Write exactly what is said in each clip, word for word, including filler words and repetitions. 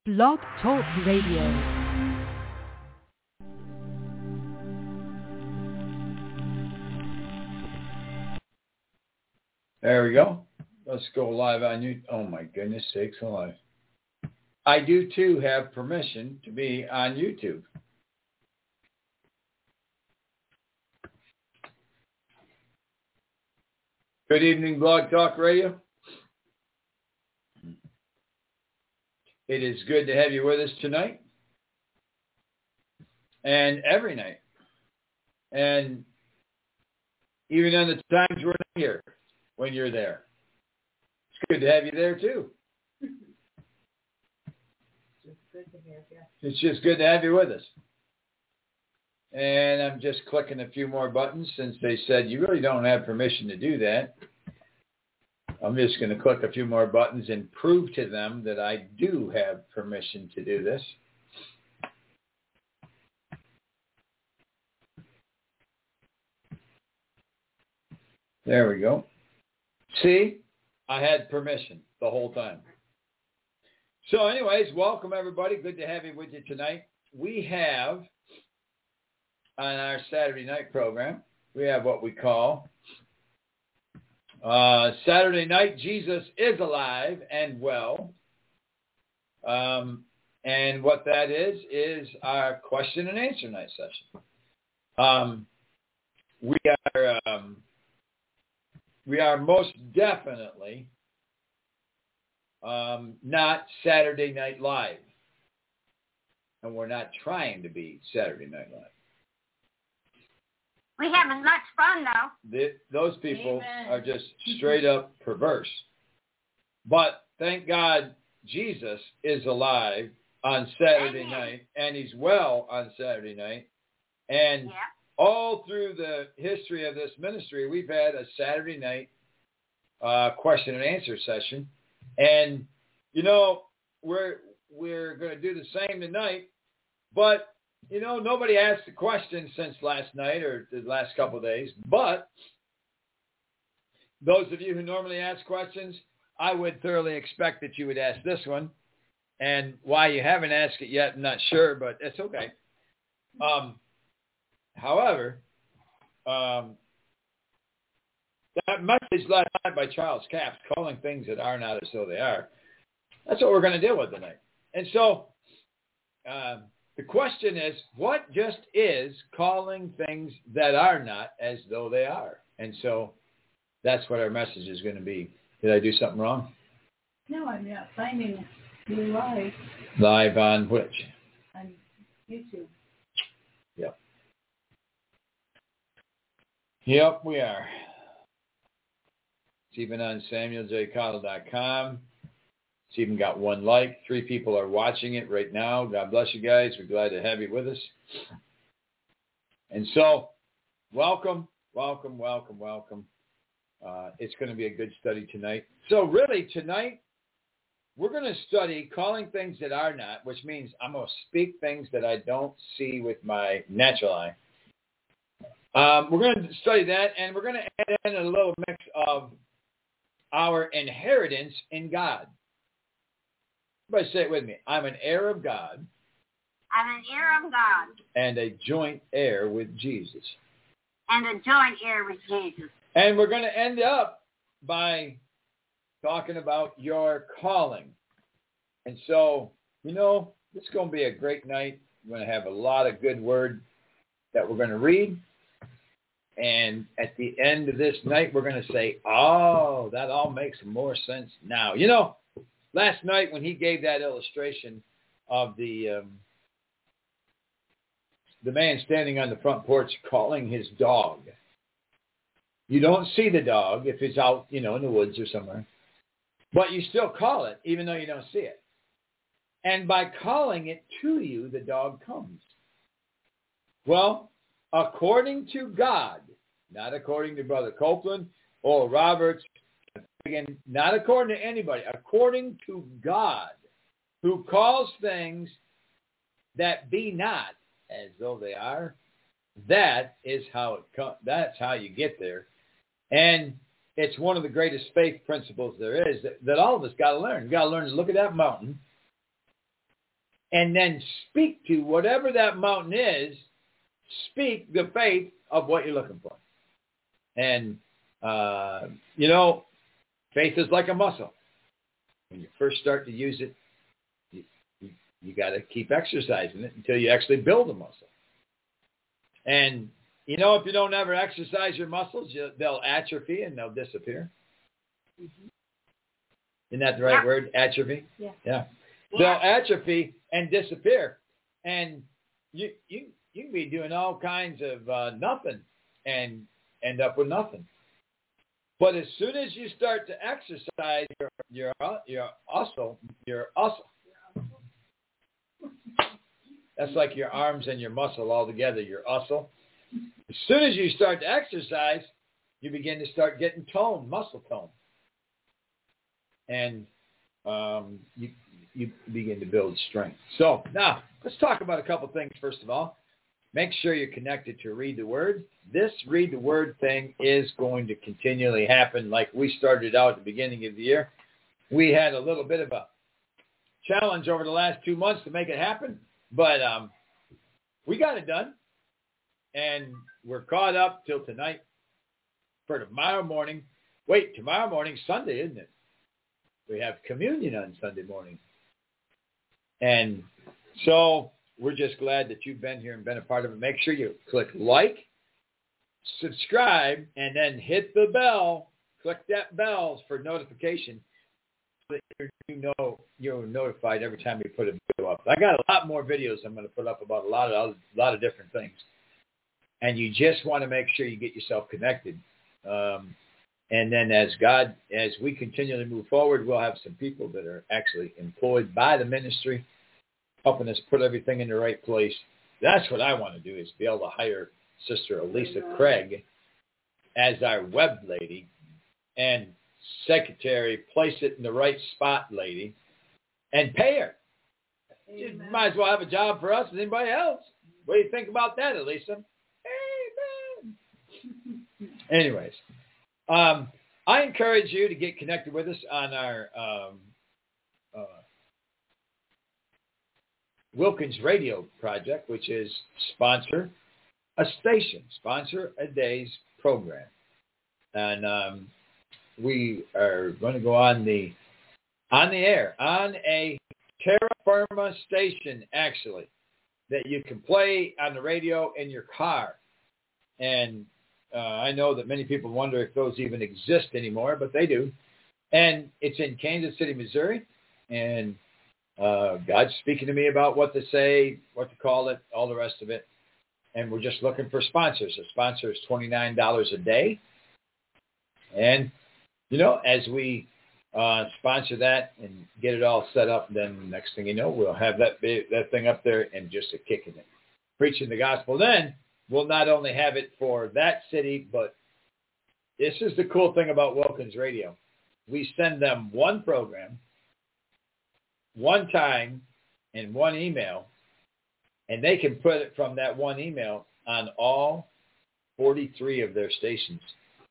Blog Talk Radio. There we go. Let's go live on you. Oh my goodness sakes alive. I do too have permission to be on YouTube. Good evening, Blog Talk Radio. It is good to have you with us tonight and every night. And even on the times we're not here, when you're there. It's good to have you there too. It's good to have you. It's just good to have you with us. And I'm just clicking a few more buttons since they said you really don't have permission to do that. I'm just going to click a few more buttons and prove to them that I do have permission to do this. There we go. See, I had permission the whole time. So anyways, welcome everybody. Good to have you with you tonight. We have, on our Saturday night program, we have what we call uh, Saturday Night Jesus is Alive and Well. Um, and what that is, is our question and answer night session. Um, we are... Um, We are most definitely um, not Saturday Night Live. And we're not trying to be Saturday Night Live. We having much fun, though. The, those people Amen. are just straight up perverse. But thank God Jesus is alive on Saturday Amen. night, and he's well on Saturday night. And Yeah. all through the history of this ministry, we've had a Saturday night uh, question and answer session. And, you know, we're we're going to do the same tonight. But, you know, nobody asked a question since last night or the last couple of days. But those of you who normally ask questions, I would thoroughly expect that you would ask this one. And why you haven't asked it yet, I'm not sure, but it's okay. Um However, um, that message last night by Charles Capps, calling things that are not as though they are, that's what we're going to deal with tonight. And so uh, the question is, what just is calling things that are not as though they are? And so that's what our message is going to be. Did I do something wrong? No, I'm not finding you live. Live on which? On YouTube. Yep. Yep, we are. It's even on Samuel J Cottle dot com. It's even got one like. Three people are watching it right now. God bless you guys. We're glad to have you with us. And so, welcome, welcome, welcome, welcome. Uh, it's going to be a good study tonight. So really, tonight, we're going to study calling things that are not, which means I'm going to speak things that I don't see with my natural eye. Um, we're going to study that, and we're going to add in a little mix of our inheritance in God. Everybody say it with me. I'm an heir of God. I'm an heir of God. And a joint heir with Jesus. And a joint heir with Jesus. And we're going to end up by talking about your calling. And so, you know, it's going to be a great night. We're going to have a lot of good word that we're going to read. And at the end of this night, we're going to say, oh, that all makes more sense now. You know, last night when he gave that illustration of the um, the man standing on the front porch calling his dog. You don't see the dog if it's out, you know, in the woods or somewhere. But you still call it, even though you don't see it. And by calling it to you, the dog comes. Well, according to God, not according to Brother Copeland or Roberts, again, not according to anybody, according to God, who calls things that be not as though they are, that is how it comes. That's how you get there. And it's one of the greatest faith principles there is that, that all of us got to learn. We've got to learn to look at that mountain and then speak to whatever that mountain is, speak the faith of what you're looking for. And, uh, you know, faith is like a muscle. When you first start to use it, you, you, you got to keep exercising it until you actually build a muscle. And, you know, if you don't ever exercise your muscles, you, they'll atrophy and they'll disappear. Mm-hmm. Isn't that the right yeah. word, atrophy? Yeah. Yeah. They'll atrophy and disappear. And you you you can be doing all kinds of uh, nothing and end up with nothing. But as soon as you start to exercise your your your muscle, your muscle, that's like your arms and your muscle all together, your muscle. As soon as you start to exercise, you begin to start getting tone, muscle tone. And um, you you begin to build strength. So now let's talk about a couple things. First of all, make sure you're connected to Read the Word. This Read the Word thing is going to continually happen like we started out at the beginning of the year. We had a little bit of a challenge over the last two months to make it happen, but um, we got it done. And we're caught up till tonight for tomorrow morning. Wait, tomorrow morning, Sunday, isn't it? We have communion on Sunday morning. And so we're just glad that you've been here and been a part of it. Make sure you click like, subscribe, and then hit the bell. Click that bell for notification so that you know you're notified every time we put a video up. I got a lot more videos I'm going to put up about a lot of a lot of different things. And you just want to make sure you get yourself connected. Um, And then as God, as we continually move forward, we'll have some people that are actually employed by the ministry, helping us put everything in the right place. That's what I want to do, is be able to hire Sister Elisa Craig as our web lady and secretary, place it in the right spot lady, and pay her. You might as well have a job for us as anybody else. What do you think about that, Elisa? Amen. Anyways. Um, I encourage you to get connected with us on our um, uh, Wilkins Radio project, which is sponsor a station, sponsor a day's program. And um, we are going to go on the on the air, on a terra firma station, actually, that you can play on the radio in your car. And Uh, I know that many people wonder if those even exist anymore, but they do. And it's in Kansas City, Missouri. And uh, God's speaking to me about what to say, what to call it, all the rest of it. And we're just looking for sponsors. A sponsor is twenty-nine dollars a day. And, you know, as we uh, sponsor that and get it all set up, then next thing you know, we'll have that that thing up there and just a kick in it. Preaching the gospel. Then we'll not only have it for that city, but this is the cool thing about Wilkins Radio. We send them one program, one time, and one email, and they can put it from that one email on all forty-three of their stations.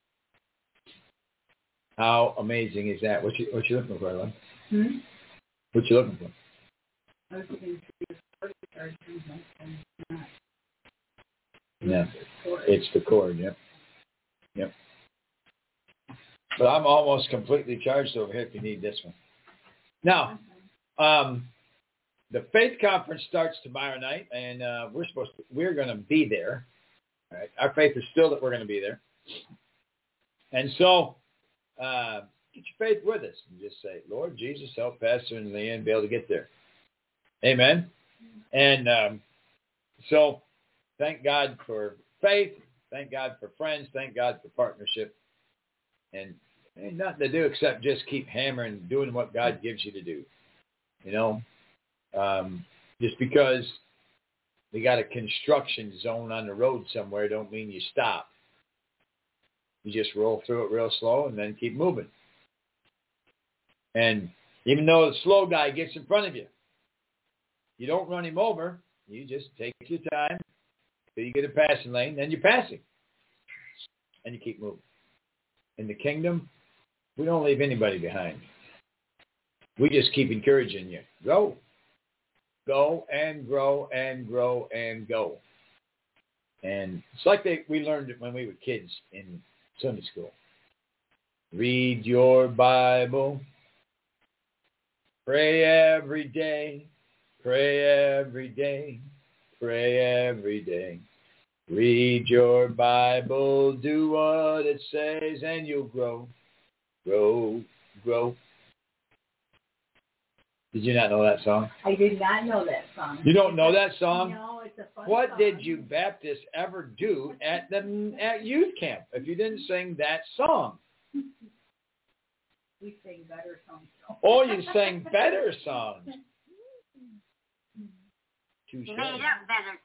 How amazing is that? What you what you looking for, Ellen? Hmm? What you looking for? I was looking for the Yeah, it's the cord, yep. Yep. But I'm almost completely charged over here if you need this one. Now, um, the Faith Conference starts tomorrow night, and uh, we're supposed to, we're going to be there. All right? Our faith is still that we're going to be there. And so, uh, get your faith with us and just say, Lord Jesus, help Pastor and Leanne be able to get there. Amen? And um, so, thank God for faith. Thank God for friends. Thank God for partnership. And ain't nothing to do except just keep hammering, doing what God gives you to do. You know, um, just because we got a construction zone on the road somewhere don't mean you stop. You just roll through it real slow and then keep moving. And even though the slow guy gets in front of you, you don't run him over. You just take your time. So you get a passing lane, then you're passing. And you keep moving. In the kingdom, we don't leave anybody behind. We just keep encouraging you. Go. go and grow and grow and go. And it's like they, we learned it when we were kids in Sunday school. Read your Bible. Pray every day. Pray every day. Pray every day. Read your Bible. Do what it says and you'll grow. Grow. Grow. Did you not know that song? I did not know that song. You don't know that song? No, it's a fun What song. did you Baptists ever do at the at youth camp if you didn't sing that song? We sing better songs. Oh, you sang better songs. Touche. He made up better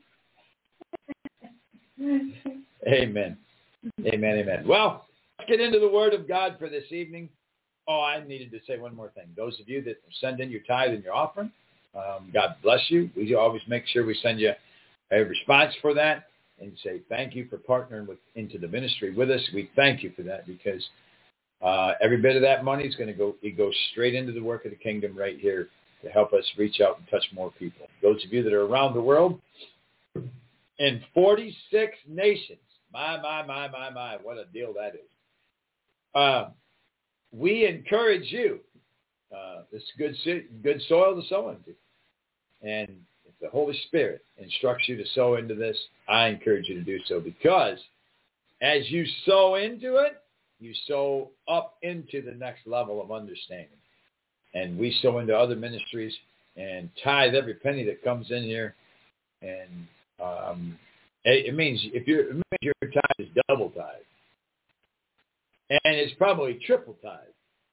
songs. Amen. Amen, amen. Well, let's get into the Word of God for this evening. Oh, I needed to say one more thing. Those of you that send in your tithe and your offering, um, God bless you. We always make sure we send you a response for that and say thank you for partnering with into the ministry with us. We thank you for that because uh, every bit of that money is going to go, it goes straight into the work of the kingdom right here to help us reach out and touch more people. Those of you that are around the world in forty-six nations, my, my, my, my, my, what a deal that is. Uh, we encourage you. Uh, this is good, good soil to sow into. And if the Holy Spirit instructs you to sow into this, I encourage you to do so because as you sow into it, you sow up into the next level of understanding. And we sow into other ministries and tithe every penny that comes in here. And um, it, it means if you're, it means your tithe is double tithe. And it's probably triple tithe.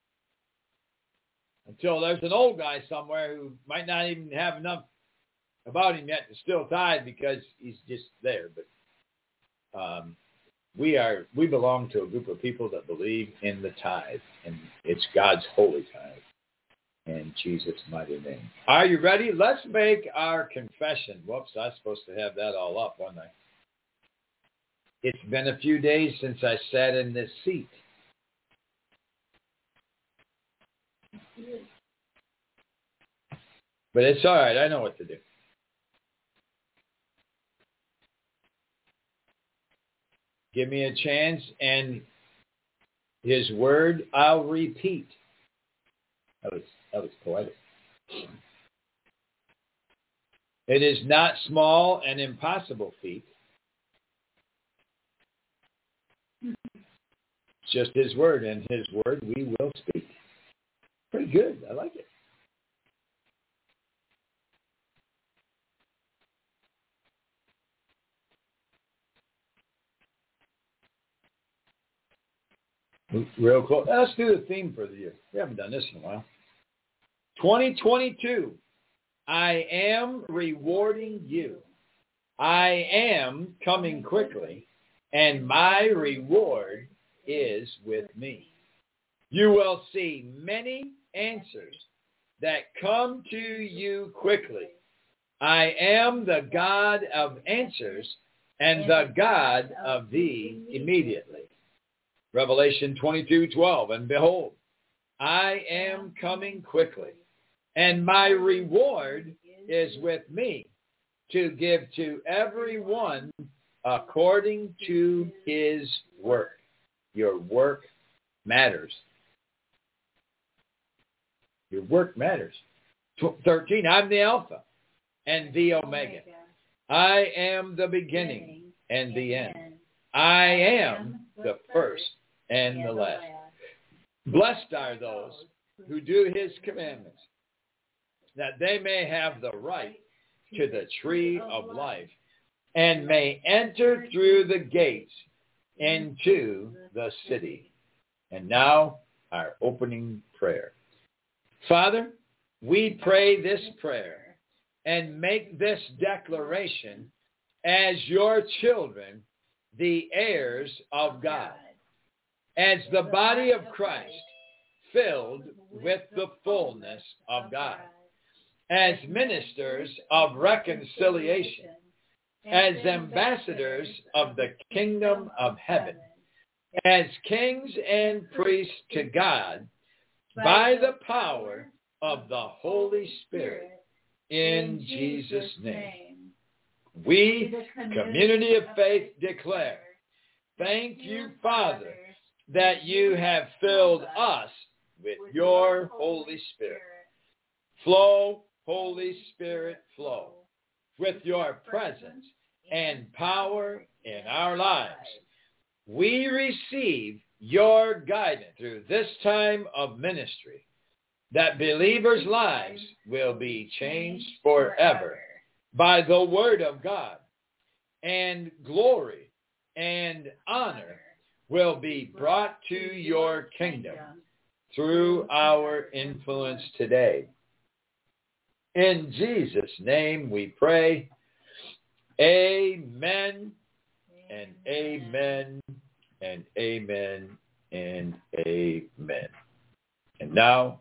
Until there's an old guy somewhere who might not even have enough about him yet to still tithe because he's just there. But um, we are we belong to a group of people that believe in the tithe. And it's God's holy tithe. In Jesus' mighty name. Are you ready? Let's make our confession. Whoops, I was supposed to have that all up, wasn't I? It's been a few days since I sat in this seat. But it's all right. I know what to do. Give me a chance, and his word I'll repeat. That was, that was poetic. It is not small and impossible feat. It's just his word, and his word we will speak. Pretty good. I like it. Real close. Let's do the theme for the year. We haven't done this in a while. twenty twenty-two. I am rewarding you. I am coming quickly, and my reward is with me. You will see many answers that come to you quickly. I am the God of answers and the God of thee immediately. Revelation twenty-two twelve, and behold, I am coming quickly, and my reward is with me to give to everyone according to his work. Your work matters. Your work matters. thirteen, I'm the Alpha and the Omega. I am the beginning and the end. I am the first and the last. Blessed are those who do his commandments, that they may have the right to the tree of life and may enter through the gates into the city. And now, our opening prayer. Father, we pray this prayer and make this declaration as your children, the heirs of God, as the body of Christ, filled with the fullness of God, as ministers of reconciliation, as ambassadors of the kingdom of heaven, as kings and priests to God, by the power of the Holy Spirit. in Jesus' name. We, Community of Faith, declare, thank you, Father, that you have filled us with your Holy Spirit. Flow, Holy Spirit, flow with your presence and power in our lives. We receive your guidance through this time of ministry, that believers' lives will be changed forever by the Word of God, and glory and honor will be brought to your kingdom through our influence today. In Jesus' name we pray. Amen and amen and amen and amen. And now,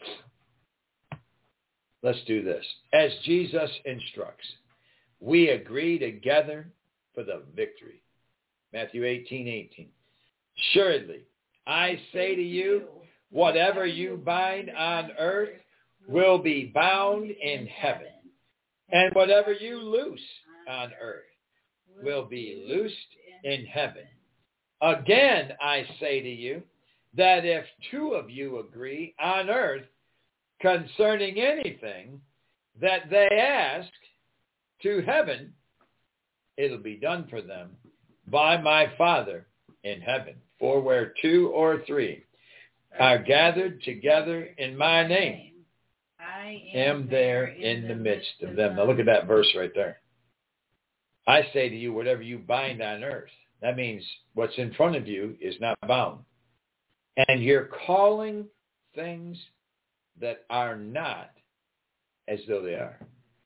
let's do this. As Jesus instructs, we agree together for the victory. Matthew eighteen eighteen. Surely, I say to you, whatever you bind on earth will be bound in heaven, and whatever you loose on earth will be loosed in heaven. Again, I say to you, that if two of you agree on earth concerning anything that they ask to heaven, it'll be done for them by my Father in heaven. For where two or three are gathered together in my name, I am there in the midst of them. Now look at that verse right there. I say to you, whatever you bind on earth. That means what's in front of you is not bound. And you're calling things that are not as though they are.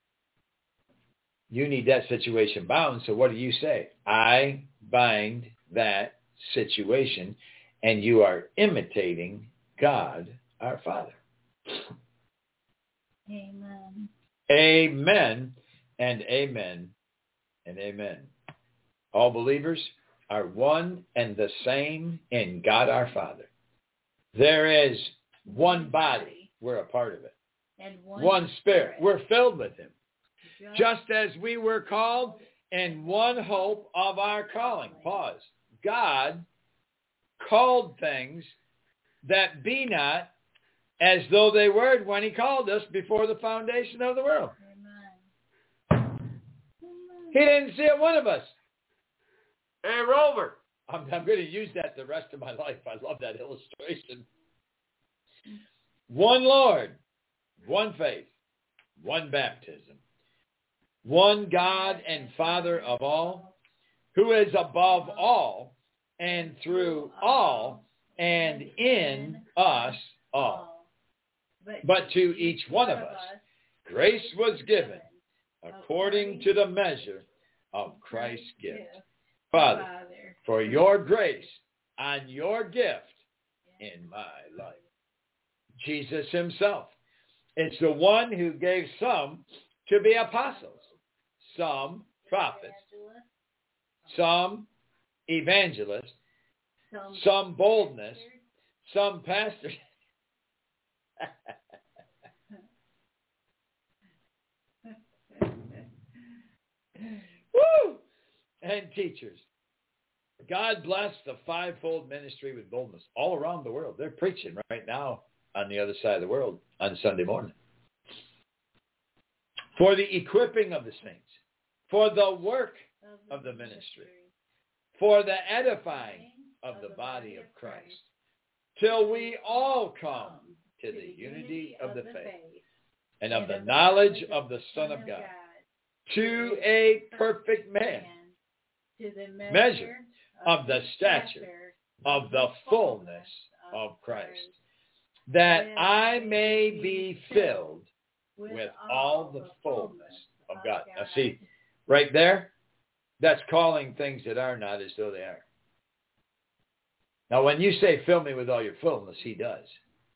You need that situation bound, so what do you say? I bind that situation, and you are imitating God, our Father. Amen. Amen and amen and amen. All believers are one and the same in God our Father. There is one body. We're a part of it. And one, one spirit. spirit. We're filled with him. Just, Just as we were called in one hope of our calling. Pause. God called things that be not as though they were when he called us before the foundation of the world. Amen. He didn't see it one of us. Hey, Rover. I'm, I'm going to use that the rest of my life. I love that illustration. One Lord, one faith, one baptism, one God and Father of all, who is above all and through all and in us all. But to each one of us, grace was given according to the measure of Christ's gift. Father, for your grace and your gift in my life. Jesus himself is the one who gave some to be apostles, some prophets, some evangelists, some boldness, some pastors. Woo! And teachers. God bless the fivefold ministry with boldness all around the world. They're preaching right now on the other side of the world on Sunday morning. For the equipping of the saints, for the work of the ministry, for the edifying of the body of Christ, till we all come to the unity of the faith and of the knowledge of the Son of God, to a perfect man, to the measure of the stature of the fullness of Christ, that I may be filled with all the fullness of God. Now see, right there, that's calling things that are not as though they are. Now when you say, fill me with all your fullness, he does.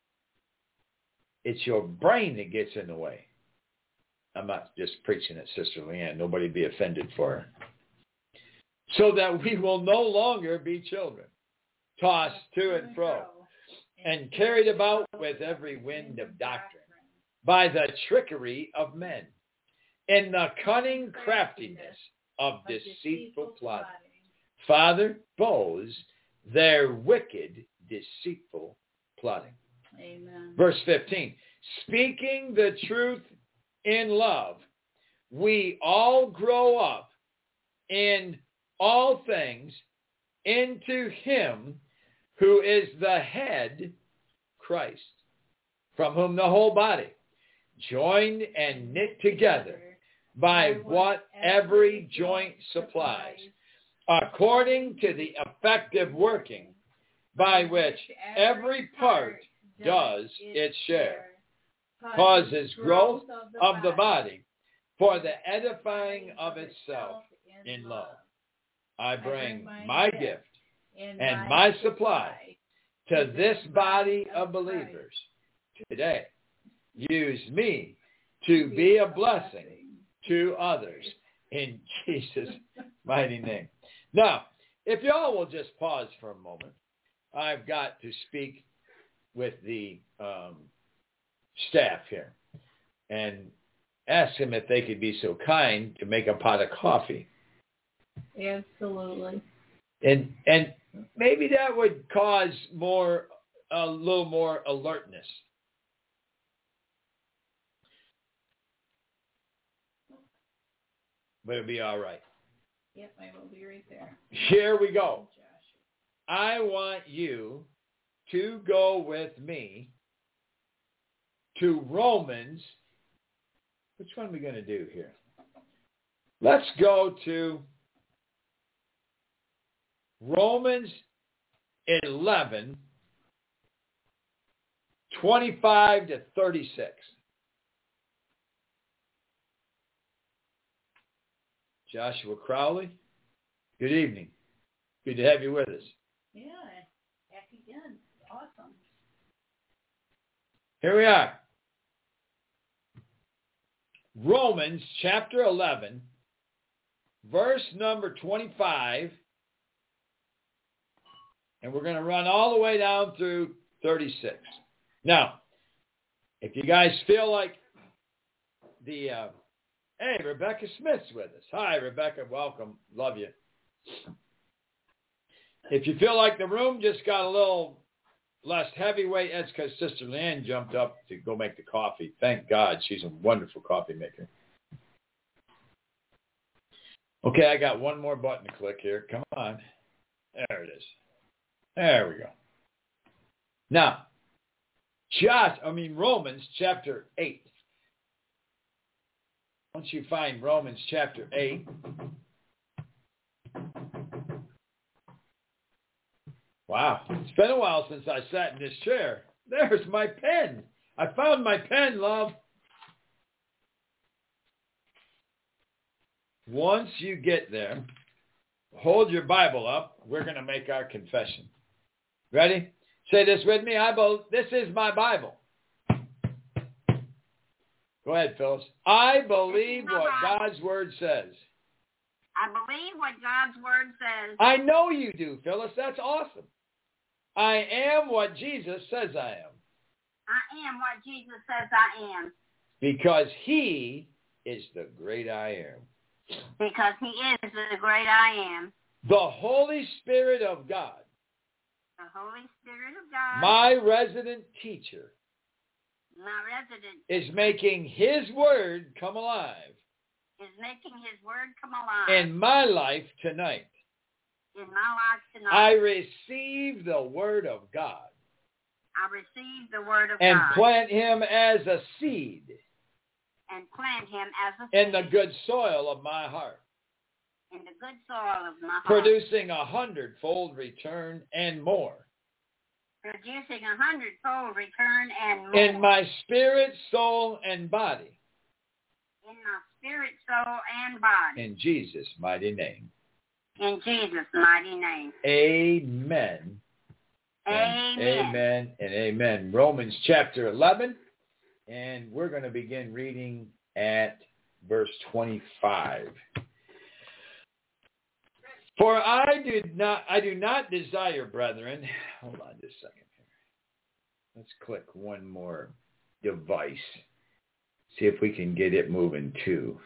It's your brain that gets in the way. I'm not just preaching at Sister Leanne. Nobody be offended for her. So that we will no longer be children, tossed to and fro, and carried about with every wind of doctrine, by the trickery of men, in the cunning craftiness of deceitful plotting. Father, expose their wicked, deceitful plotting. Amen. Verse fifteen, speaking the truth in love, we all grow up in all things into him who is the head, Christ, from whom the whole body, joined and knit together by what every joint supplies, according to the effective working by which every part does its share, causes growth of the body for the edifying of itself in love. I bring my gift and my supply to this body of believers today. Use me to be a blessing to others in Jesus' mighty name. Now, if y'all will just pause for a moment, I've got to speak with the um, staff here and ask them if they could be so kind to make a pot of coffee. Absolutely. And and maybe that would cause more, a little more alertness. But it'll be all right. Yep, I will be right there. Here we go. I want you to go with me to Romans. Which one are we going to do here? Let's go to Romans eleven, twenty-five to thirty-six. Joshua Crowley, good evening. Good to have you with us. Yeah, back again. Awesome. Here we are. Romans chapter eleven, verse number twenty-five. And we're going to run all the way down through thirty-six. Now, if you guys feel like the... Uh, hey, Rebecca Smith's with us. Hi, Rebecca. Welcome. Love you. If you feel like the room just got a little less heavyweight, that's because Sister Leanne jumped up to go make the coffee. Thank God. She's a wonderful coffee maker. Okay, I got one more button to click here. Come on. There it is. There we go. Now, Josh, I mean Romans chapter eight. Once you find Romans chapter eight, wow, it's been a while since I sat in this chair. There's my pen. I found my pen, love. Once you get there, hold your Bible up. We're going to make our confession. Ready? Say this with me. I be- this is my Bible. Go ahead, Phyllis. I believe what God's Word says. I believe what God's Word says. I know you do, Phyllis. That's awesome. I am what Jesus says I am. I am what Jesus says I am. Because he is the great I am. Because he is the great I am. The Holy Spirit of God. The Holy Spirit of God. My resident teacher. My resident. Is making his word come alive. Is making his word come alive. In my life tonight. In my life tonight. I receive the word of God. I receive the word of and God. And plant him as a seed. And plant him as a seed. In the good soil of my heart. In the good soil of my heart. Producing a hundredfold return and more. Producing a hundredfold return and more. In my spirit, soul, and body. In my spirit, soul, and body. In Jesus' mighty name. In Jesus' mighty name. Amen. Amen. Amen and amen. Romans chapter eleven. And we're going to begin reading at verse twenty-five. For I do not, I do not desire, brethren. Hold on just a second here. Let's click one more device. See if we can get it moving too.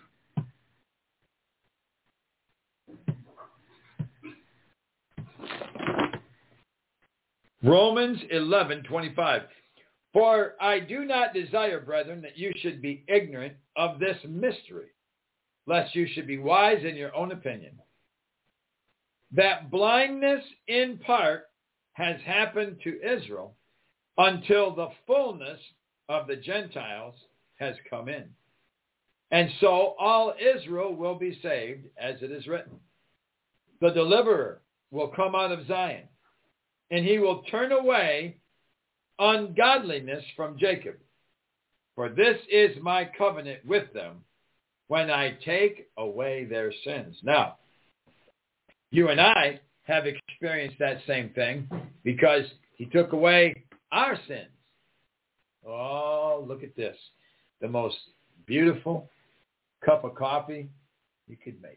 Romans eleven twenty-five. For I do not desire, brethren, that you should be ignorant of this mystery, lest you should be wise in your own opinion. That blindness in part has happened to Israel until the fullness of the Gentiles has come in. And so all Israel will be saved, as it is written. The deliverer will come out of Zion, and he will turn away ungodliness from Jacob. For this is my covenant with them when I take away their sins. Now, you and I have experienced that same thing because he took away our sins. Oh, look at this. The most beautiful cup of coffee you could make.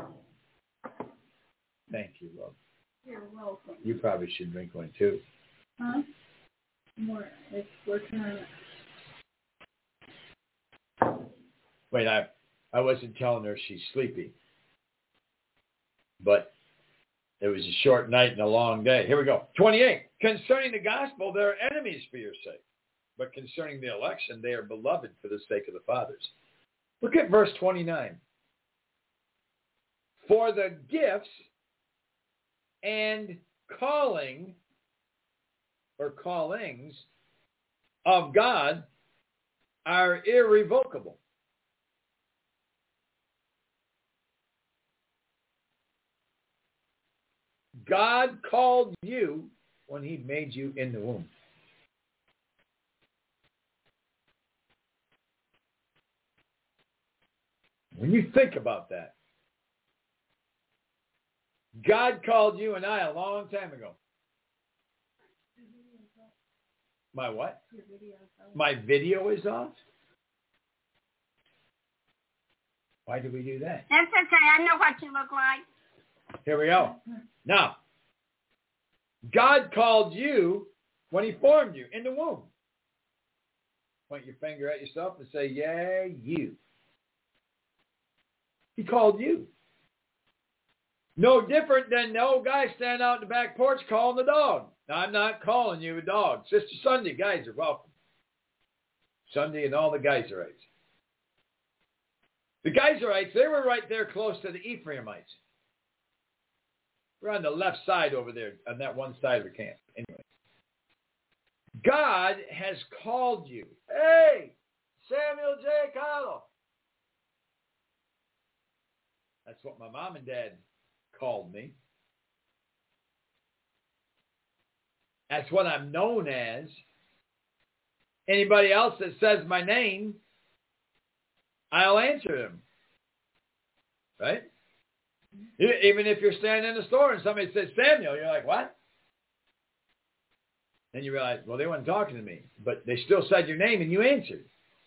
Thank you, love. You're welcome. You probably should drink one too. Huh? More. It's working on it. Wait, I, I wasn't telling her she's sleepy. But it was a short night and a long day. Here we go. twenty-eight. Concerning the gospel, they are enemies for your sake. But concerning the election, they are beloved for the sake of the fathers. Look at verse twenty-nine. For the gifts and calling or callings of God are irrevocable. God called you when he made you in the womb. When you think about that, God called you and I a long time ago. My what? My video is off? Why do we do that? That's okay. I know what you look like. Here we go. Now, God called you when he formed you in the womb. Point your finger at yourself and say, yeah, you. He called you. No different than the old guy standing out in the back porch calling the dog. Now, I'm not calling you a dog. Sister Sunday, guys are welcome. Sunday and all the Geiserites. The Geiserites, they were right there close to the Ephraimites. We're on the left side over there, on that one side of the camp. Anyway. God has called you. Hey, Samuel J. Cottle. That's what my mom and dad called me. That's what I'm known as. Anybody else that says my name, I'll answer them. Right? Even if you're standing in the store and somebody says Samuel, you're like, what? Then you realize, well, they weren't talking to me, but they still said your name and you answered.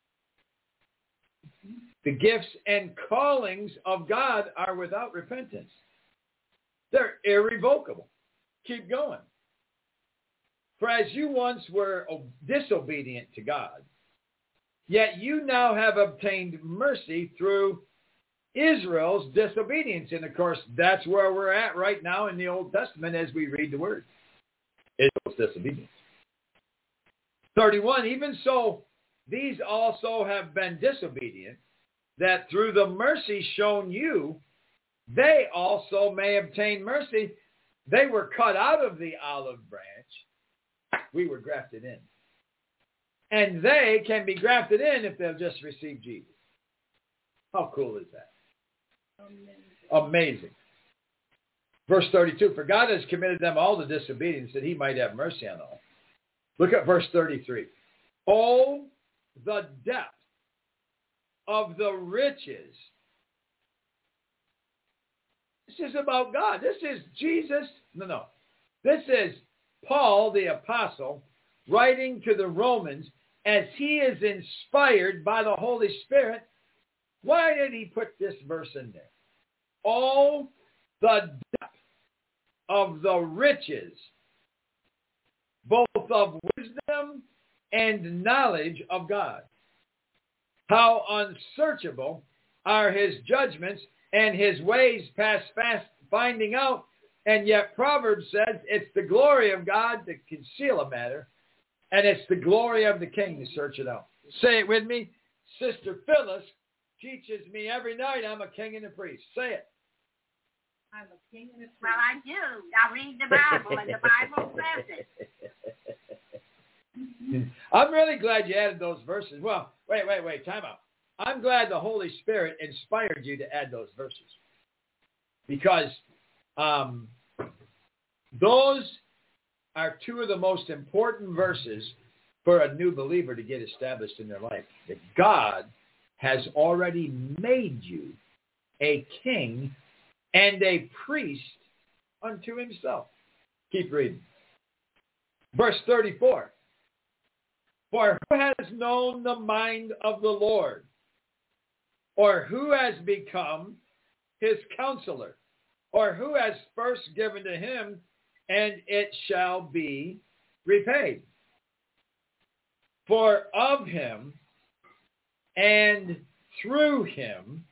The gifts and callings of God are without repentance. They're irrevocable. Keep going. For as you once were disobedient to God, yet you now have obtained mercy through Israel's disobedience. And of course, that's where we're at right now in the Old Testament as we read the word. Israel's disobedience. thirty-one, even so, these also have been disobedient, that through the mercy shown you, they also may obtain mercy. They were cut out of the olive branch. We were grafted in. And they can be grafted in if they'll just receive Jesus. How cool is that? Amazing. Amazing. Verse thirty-two, for God has committed them all to disobedience that he might have mercy on all. Look at verse thirty-three. Oh, the depth of the riches. This is about God. This is Jesus. No, no. This is Paul, the apostle, writing to the Romans as he is inspired by the Holy Spirit. Why did he put this verse in there? All the depth of the riches, both of wisdom and knowledge of God. How unsearchable are his judgments and his ways past fast finding out. And yet Proverbs says it's the glory of God to conceal a matter, and it's the glory of the king to search it out. Say it with me. Sister Phyllis teaches me every night I'm a king and a priest. Say it. I'm a king and a priest. Well, I do. I read the Bible, and the Bible says it. I'm really glad you added those verses. Well, wait, wait, wait. Time out. I'm glad the Holy Spirit inspired you to add those verses. Because um, those are two of the most important verses for a new believer to get established in their life. That God has already made you a king and a priest unto himself. Keep reading. Verse thirty-four. For who has known the mind of the Lord? Or who has become his counselor? Or who has first given to him, and it shall be repaid? For of him, and through him,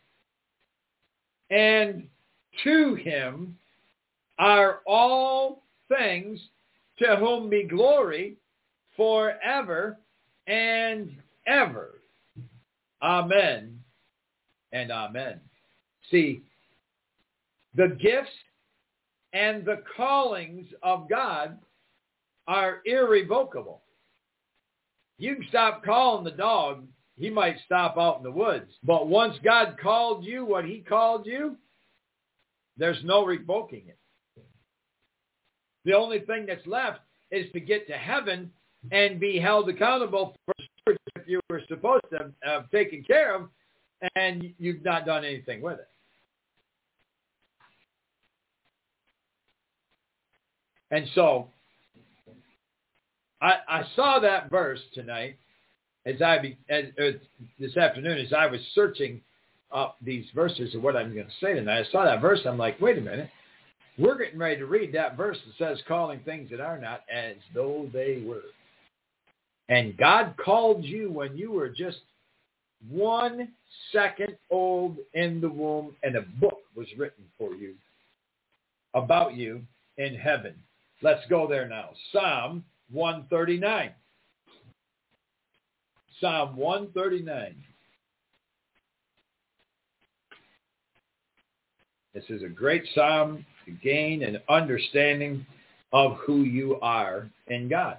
and to him are all things, to whom be glory forever and ever. Amen and amen. See, the gifts and the callings of God are irrevocable. You can stop calling the dog, he might stop out in the woods. But once God called you what he called you, there's no revoking it. The only thing that's left is to get to heaven and be held accountable for if you were supposed to have taken care of, and you've not done anything with it. And so, I, I saw that verse tonight, as I be, as, as this afternoon, as I was searching up these verses of what I'm going to say tonight. I saw that verse. I'm like, wait a minute. We're getting ready to read that verse that says calling things that are not as though they were. And God called you when you were just one second old in the womb, and a book was written for you about you in heaven. Let's go there now. Psalm one thirty-nine. Psalm one thirty-nine. This is a great psalm to gain an understanding of who you are in God.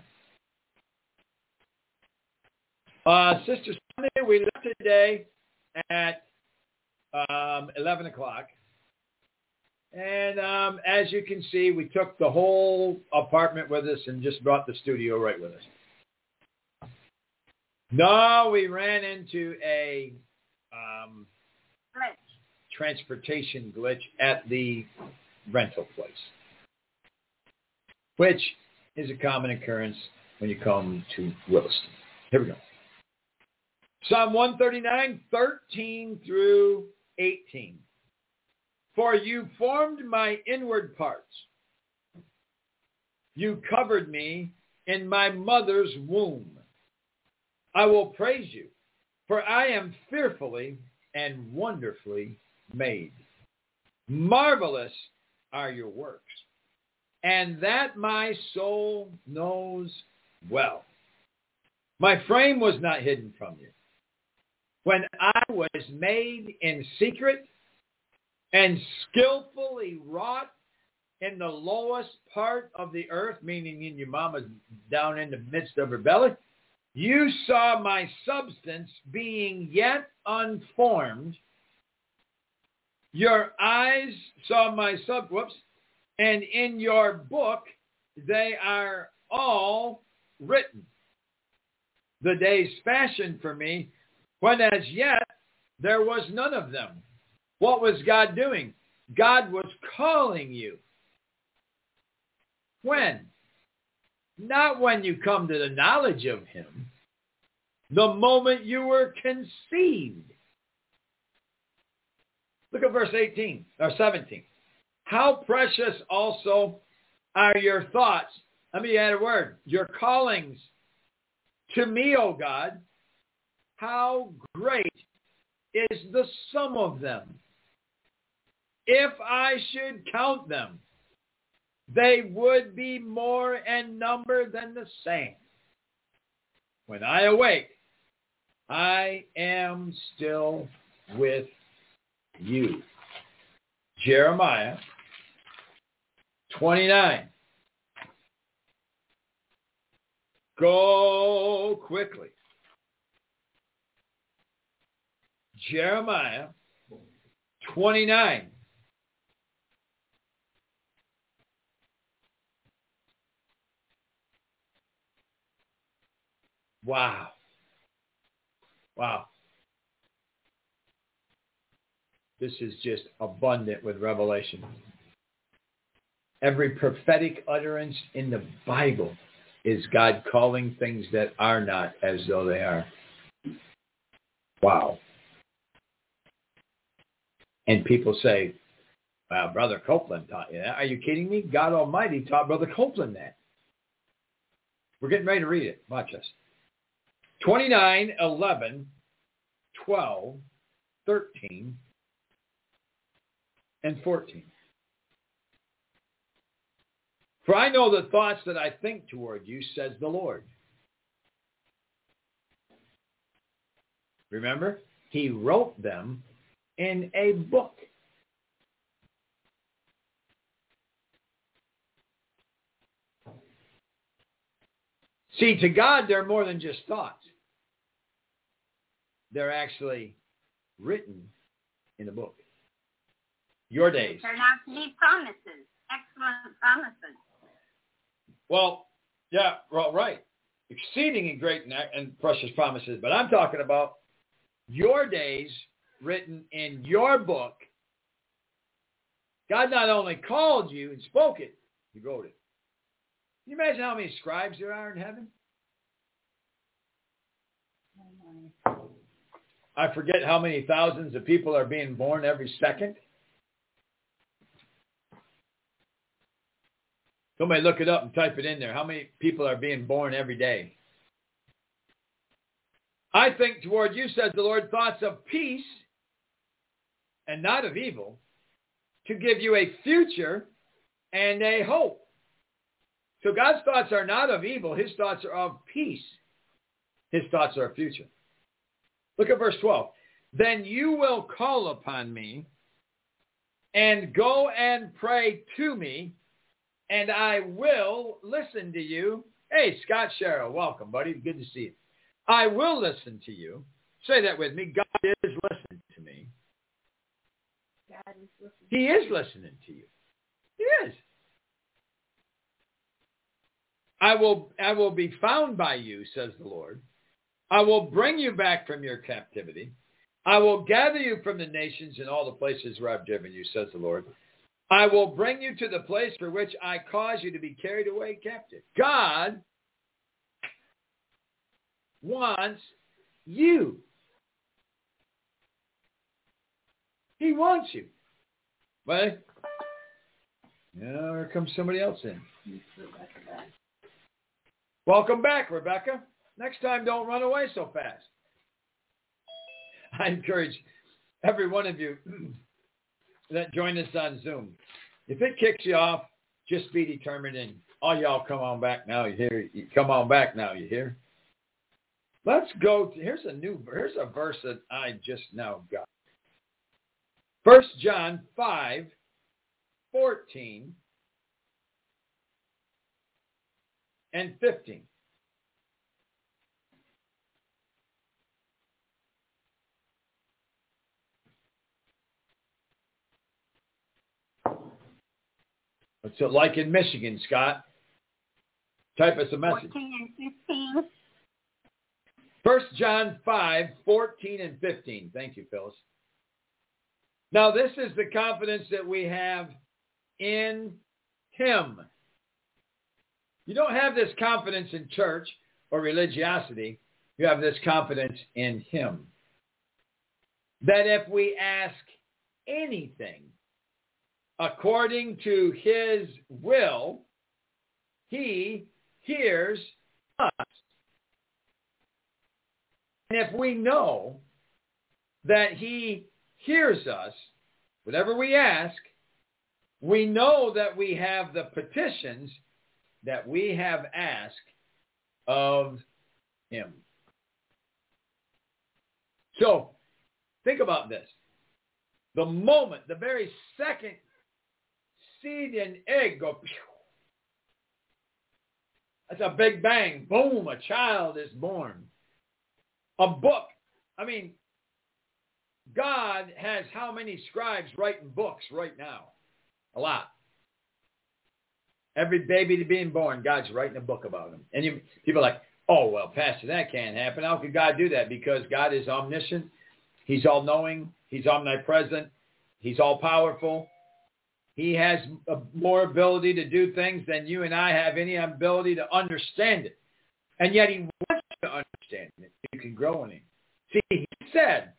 Uh, Sister Sunday, we left today at um, eleven o'clock. And um, as you can see, we took the whole apartment with us and just brought the studio right with us. No, we ran into a um, transportation glitch at the rental place, which is a common occurrence when you come to Williston. Here we go. Psalm one thirty-nine, thirteen through eighteen. For you formed my inward parts. You covered me in my mother's womb. I will praise you, for I am fearfully and wonderfully made. Marvelous are your works, and that my soul knows well. My frame was not hidden from you when I was made in secret and skillfully wrought in the lowest part of the earth, meaning in your mama's down in the midst of her belly. You saw my substance being yet unformed. Your eyes saw my sub, whoops, and in your book they are all written. The days fashioned for me, when as yet there was none of them. What was God doing? God was calling you. When? Not when you come to the knowledge of him. The moment you were conceived. Look at verse eighteen or seventeen. How precious also are your thoughts. Let me add a word. Your callings to me, O God. how great is the sum of them. If I should count them, they would be more in number than the sand. When I awake, I am still with you. Jeremiah twenty-nine. Go quickly. Jeremiah twenty-nine. Wow. Wow. This is just abundant with revelation. Every prophetic utterance in the Bible is God calling things that are not as though they are. Wow. And people say, well, Brother Copeland taught you that. Are you kidding me? God Almighty taught Brother Copeland that. We're getting ready to read it. Watch us. twenty-nine, eleven, twelve, thirteen, and fourteen. For I know the thoughts that I think toward you, says the Lord. Remember, he wrote them in a book. See, to God, they're more than just thoughts. They're actually written in a book. Your days. They're not to be promises, excellent promises. Well, yeah, well, right. Exceeding in great and precious promises. But I'm talking about your days written in your book. God not only called you and spoke it, he wrote it. Can you imagine how many scribes there are in heaven? I forget how many thousands of people are being born every second. Somebody look it up and type it in there. How many people are being born every day? I think toward you, says the Lord, thoughts of peace and not of evil, to give you a future and a hope. So God's thoughts are not of evil. His thoughts are of peace. His thoughts are of future. Look at verse twelve. Then you will call upon me and go and pray to me, and I will listen to you. Hey, Scott Sherrill, welcome, buddy. Good to see you. I will listen to you. Say that with me. God is listening to me. God is listening. He is listening to you. He is. I will, I will be found by you, says the Lord. I will bring you back from your captivity. I will gather you from the nations and all the places where I've driven you, says the Lord. I will bring you to the place for which I caused you to be carried away captive. God wants you. He wants you. Well, now here comes somebody else in. Welcome back, Rebecca. Next time, don't run away so fast. I encourage every one of you that join us on Zoom. If it kicks you off, just be determined, and all y'all come on back now. You hear? You come on back now. You hear? Let's go to, here's a new, here's a verse that I just now got. First John five, fourteen and fifteen. What's it like in Michigan, Scott? Type us a message. fourteen and fifteen. First John five, fourteen and fifteen. Thank you, Phyllis. Now, this is the confidence that we have in him. You don't have this confidence in church or religiosity. You have this confidence in him. That if we ask anything according to his will, he hears us. if we know that he hears us, whatever we ask, we know that we have the petitions that we have asked of him. So, think about this. The moment, the very second seed and egg go, pew, that's a big bang. Boom, a child is born. A book. I mean, God has how many scribes writing books right now? A lot. Every baby being born, God's writing a book about them. And you, people are like, oh, well, Pastor, that can't happen. How could God do that? Because God is omniscient. He's all-knowing. He's omnipresent. He's all-powerful. He has a, more ability to do things than you and I have any ability to understand it. And yet he wants you to understand it. You can grow in him. See, he said,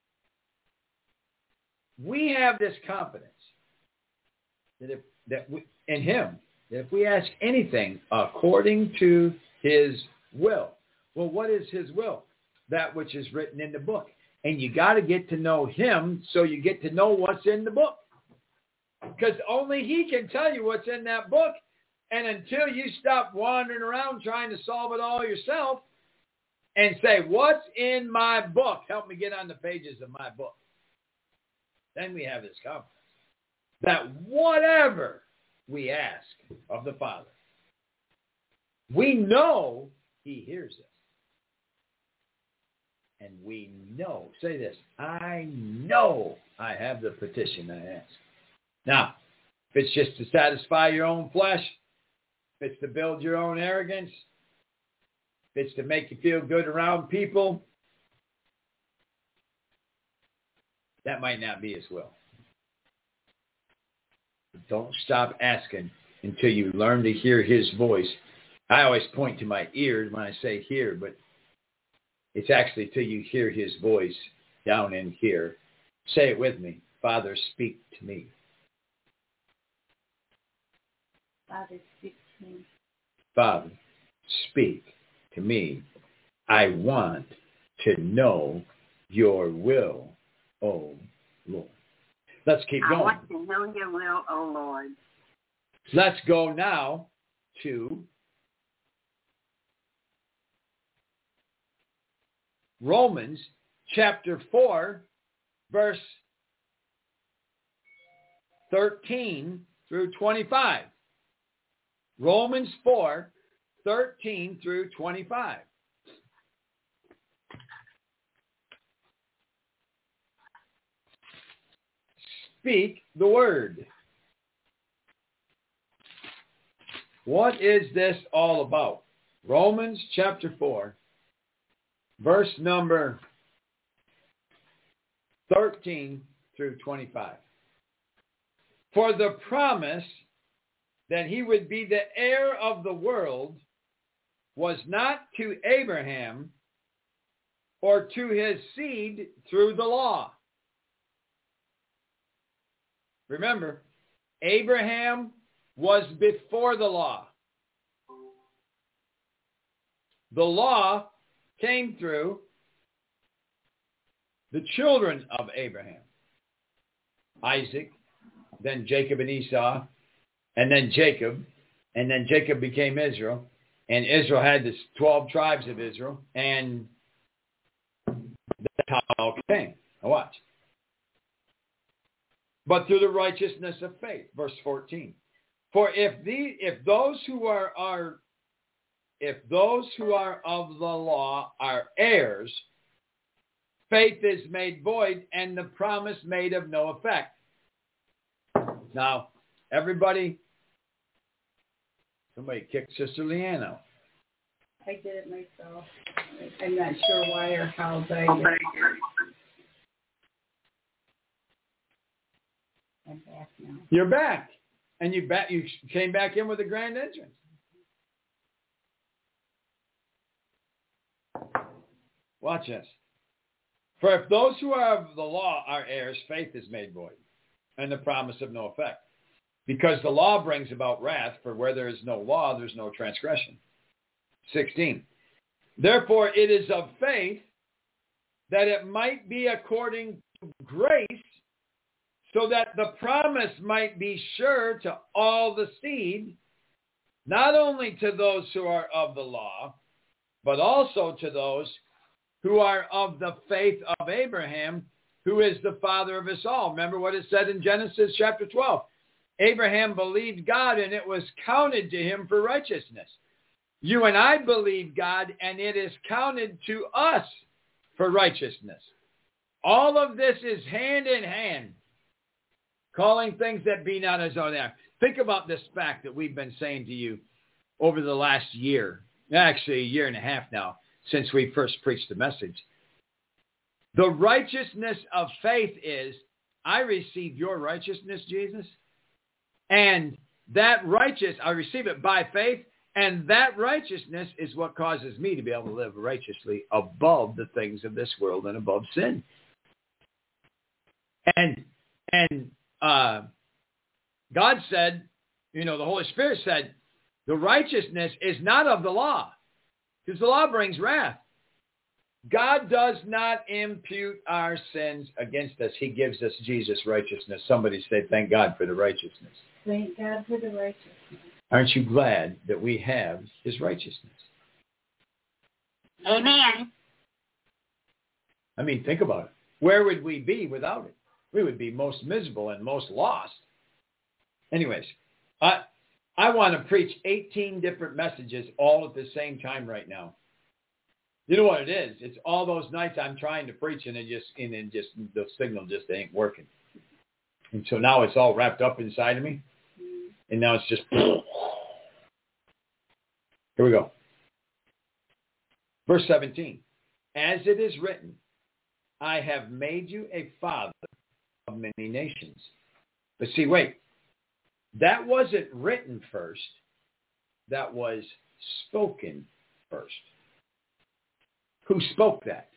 we have this confidence that if that we, in him, that if we ask anything according to his will. Well, what is his will? That which is written in the book. And you got to get to know him so you get to know what's in the book. Because only he can tell you what's in that book. And until you stop wandering around trying to solve it all yourself and say, what's in my book? Help me get on the pages of my book. Then we have this confidence that whatever we ask of the Father, we know he hears us. And we know, say this, I know I have the petition I ask. Now, if it's just to satisfy your own flesh, if it's to build your own arrogance, if it's to make you feel good around people, that might not be his will. But don't stop asking until you learn to hear his voice. I always point to my ears when I say hear, but it's actually till you hear his voice down in here. Say it with me. Father, speak to me. Father, speak to me. Father, speak to me. I want to know your will, oh Lord. Let's keep going. I want to know your will, oh Lord. Let's go now to Romans chapter four, verse thirteen through twenty-five. Romans four, thirteen through twenty-five. Speak the word. What is this all about? Romans chapter four, verse number thirteen through twenty-five. For the promise that he would be the heir of the world was not to Abraham or to his seed through the law. Remember, Abraham was before the law. The law came through the children of Abraham. Isaac, then Jacob and Esau, and then Jacob, and then Jacob became Israel, and Israel had the twelve tribes of Israel, and that's how it all came. Now watch. But through the righteousness of faith, verse fourteen. For if the if those who are are if those who are of the law are heirs, faith is made void, and the promise made of no effect. Now, everybody, somebody kicked Sister Leanne out. I did it myself. I'm not sure why or how, but I did. I'm back now. You're back. And you back, you came back in with a grand entrance. Watch this. For if those who are of the law are heirs, faith is made void, and the promise of no effect. Because the law brings about wrath, for where there is no law, there's no transgression. sixteen. Therefore it is of faith that it might be according to grace, so that the promise might be sure to all the seed, not only to those who are of the law, but also to those who are of the faith of Abraham, who is the father of us all. Remember what it said in Genesis chapter twelve. Abraham believed God, and it was counted to him for righteousness. You and I believe God, and it is counted to us for righteousness. All of this is hand in hand, calling things that be not as though they are. Think about this fact that we've been saying to you over the last year, actually a year and a half now, since we first preached the message. The righteousness of faith is, I receive your righteousness, Jesus, and that righteous, I receive it by faith, and that righteousness is what causes me to be able to live righteously above the things of this world and above sin. And and uh, God said, you know, the Holy Spirit said, the righteousness is not of the law, because the law brings wrath. God does not impute our sins against us. He gives us Jesus' righteousness. Somebody say, thank God for the righteousness. Thank God for the righteousness. Aren't you glad that we have his righteousness? Amen. I mean, think about it. Where would we be without it? We would be most miserable and most lost. Anyways, I, I want to preach eighteen different messages all at the same time right now. You know what it is? It's all those nights I'm trying to preach and it just and then just the signal just ain't working. And so now it's all wrapped up inside of me. And now it's just here we go. Verse seventeen. As it is written, I have made you a father of many nations. But see, wait. That wasn't written first. That was spoken first. Who spoke that?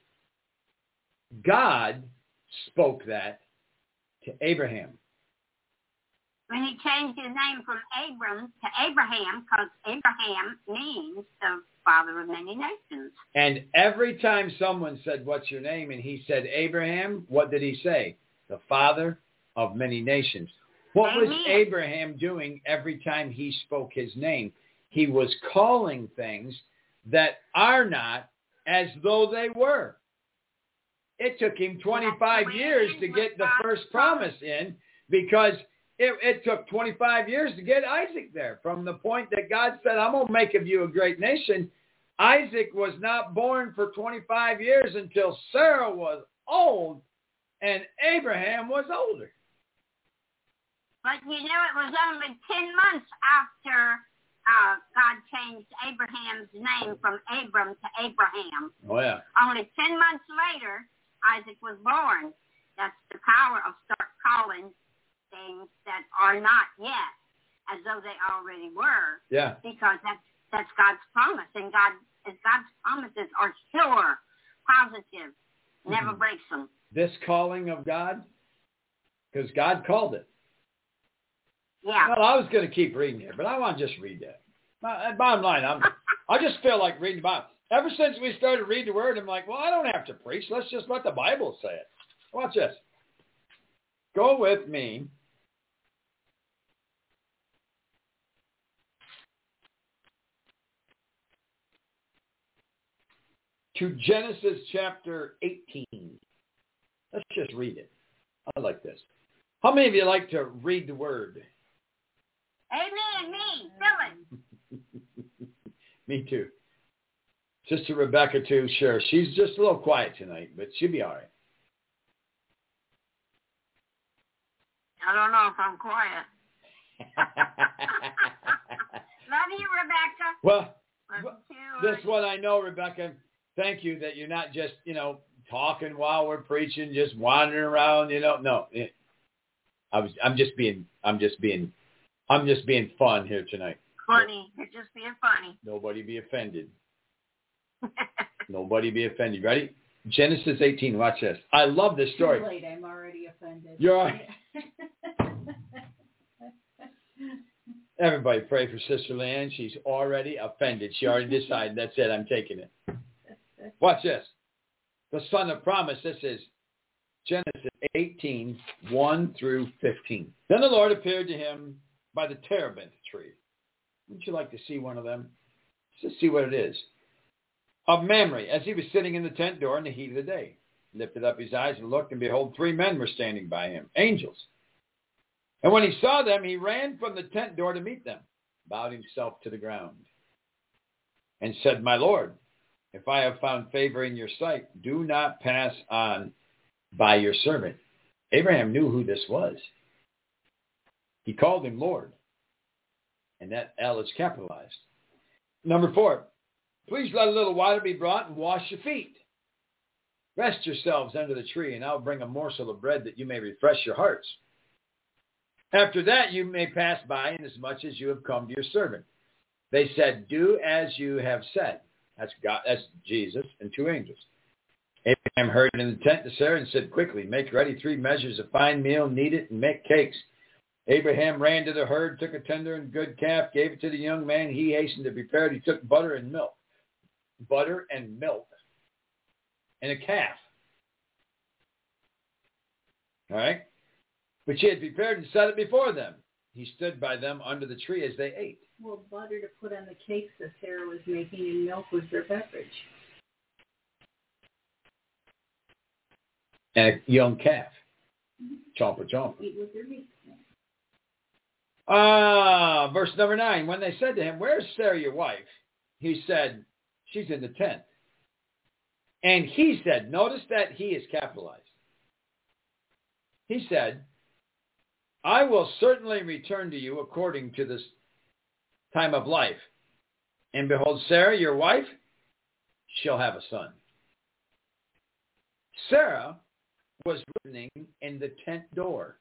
God spoke that to Abraham. When he changed his name from Abram to Abraham, because Abraham means the father of many nations. And every time someone said, what's your name? And he said, Abraham, what did he say? The father of many nations. What Amen. was Abraham doing every time he spoke his name? He was calling things that are not as though they were. It took him twenty-five years to get the first promise in, because it, it took twenty-five years to get Isaac there. From the point that God said, I'm going to make of you a great nation, Isaac was not born for twenty-five years until Sarah was old and Abraham was older. But you know, it was only ten months after uh, God changed Abraham's name from Abram to Abraham. Oh, yeah. Only ten months later, Isaac was born. That's the power of start calling things that are not yet as though they already were. Yeah. Because that's, that's God's promise. And God, God's promises are sure, positive, never mm-hmm. breaks them. This calling of God, because God called it. Yeah. Well, I was going to keep reading here, but I want to just read that. Bottom line, I'm, I just feel like reading the Bible. Ever since we started reading the Word, I'm like, well, I don't have to preach. Let's just let the Bible say it. Watch this. Go with me to Genesis chapter eighteen. Let's just read it. I like this. How many of you like to read the Word? Amen, me, Phyllis. Me too. Sister Rebecca too, sure. She's just a little quiet tonight, but she'll be all right. I don't know if I'm quiet. Love you, Rebecca. Well, Love you too. That's what I know, Rebecca. Thank you that you're not just, you know, talking while we're preaching, just wandering around, you know. No, it, I was. I'm just being. I'm just being. I'm just being fun here tonight. Funny. You're just being funny. Nobody be offended. Nobody be offended. Ready? Genesis eighteen. Watch this. I love this story. Too late. I'm already offended. You're all right. Everybody pray for Sister Leanne. She's already offended. She already decided. That's it. I'm taking it. Watch this. the son of promise. This is Genesis eighteen, one through fifteen. Then the Lord appeared to him by the terebinth tree. Wouldn't you like to see one of them? Just see what it is. Of Mamre, as he was sitting in the tent door in the heat of the day. Lifted up his eyes and looked, and behold, three men were standing by him, angels. And when he saw them, he ran from the tent door to meet them, bowed himself to the ground, and said, My Lord, if I have found favor in your sight, do not pass on by your servant. Abraham knew who this was. He called him Lord. And that L is capitalized. Number four, please let a little water be brought and wash your feet. Rest yourselves under the tree, and I'll bring a morsel of bread that you may refresh your hearts. After that you may pass by, inasmuch as you have come to your servant. They said, do as you have said. That's God, that's Jesus and two angels. Abraham hurried in the tent to Sarah and said, quickly, make ready three measures of fine meal, knead it, and make cakes. Abraham ran to the herd, took a tender and good calf, gave it to the young man. He hastened to prepare it. He took butter and milk. Butter and milk. And a calf. All right? Which he had prepared and set it before them. He stood by them under the tree as they ate. Well, butter to put on the cakes that Sarah was making, and milk was their beverage. And a young calf. Chomper, chomper. Eat with their meat. Ah, verse number nine. When they said to him, where's Sarah, your wife? He said, she's in the tent. And he said, notice that he is capitalized. He said, I will certainly return to you according to this time of life. And behold, Sarah, your wife, shall have a son. Sarah was listening in the tent door,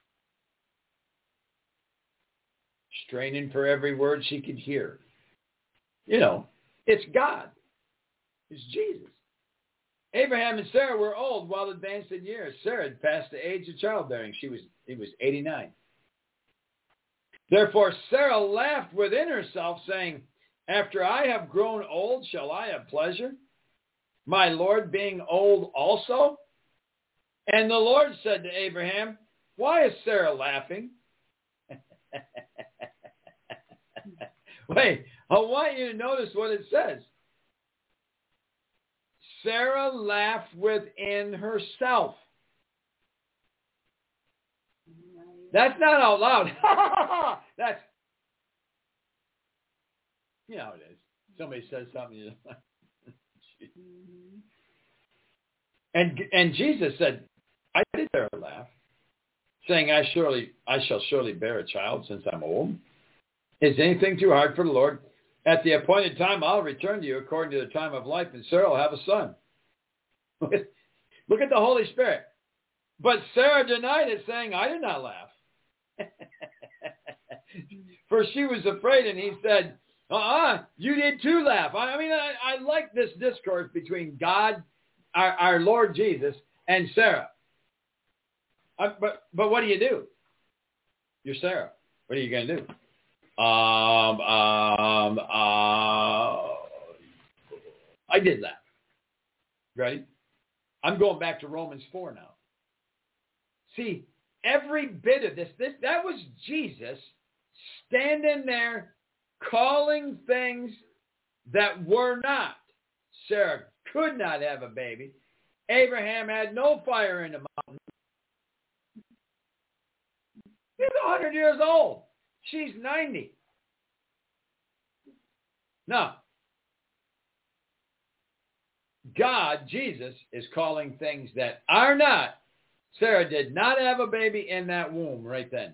straining for every word she could hear. You know, it's God. It's Jesus. Abraham and Sarah were old, well advanced in years. Sarah had passed the age of childbearing. She was, he was eighty-nine. Therefore Sarah laughed within herself, saying, after I have grown old, shall I have pleasure? My Lord being old also? And the Lord said to Abraham, why is Sarah laughing? Wait, I want you to notice what it says. Sarah laughed within herself. That's not out loud. That's, you know how it is. Somebody says something. You know, and and Jesus said, I did Sarah laugh, saying, I surely I shall surely bear a child since I'm old. Is anything too hard for the Lord? At the appointed time, I'll return to you according to the time of life, and Sarah will have a son. Look at the Holy Spirit. But Sarah denied it, saying, I did not laugh. For she was afraid, and he said, uh-uh, you did too laugh. I mean, I, I like this discourse between God, our, our Lord Jesus, and Sarah. Uh, but but what do you do? You're Sarah. What are you going to do? Um, um, uh, I did laugh. Ready? I'm going back to Romans four now. See, every bit of this, this, that was Jesus standing there calling things that were not. Sarah could not have a baby. Abraham had no fire in the mountain. He's one hundred years old. She's ninety. Now, God, Jesus, is calling things that are not. Sarah did not have a baby in that womb right then.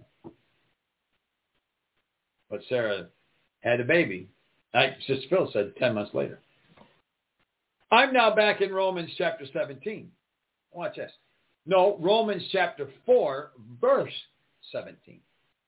But Sarah had a baby, like Sister Phil said, ten months later. I'm now back in Romans chapter seventeen. Watch this. No, Romans chapter four, verse seventeen.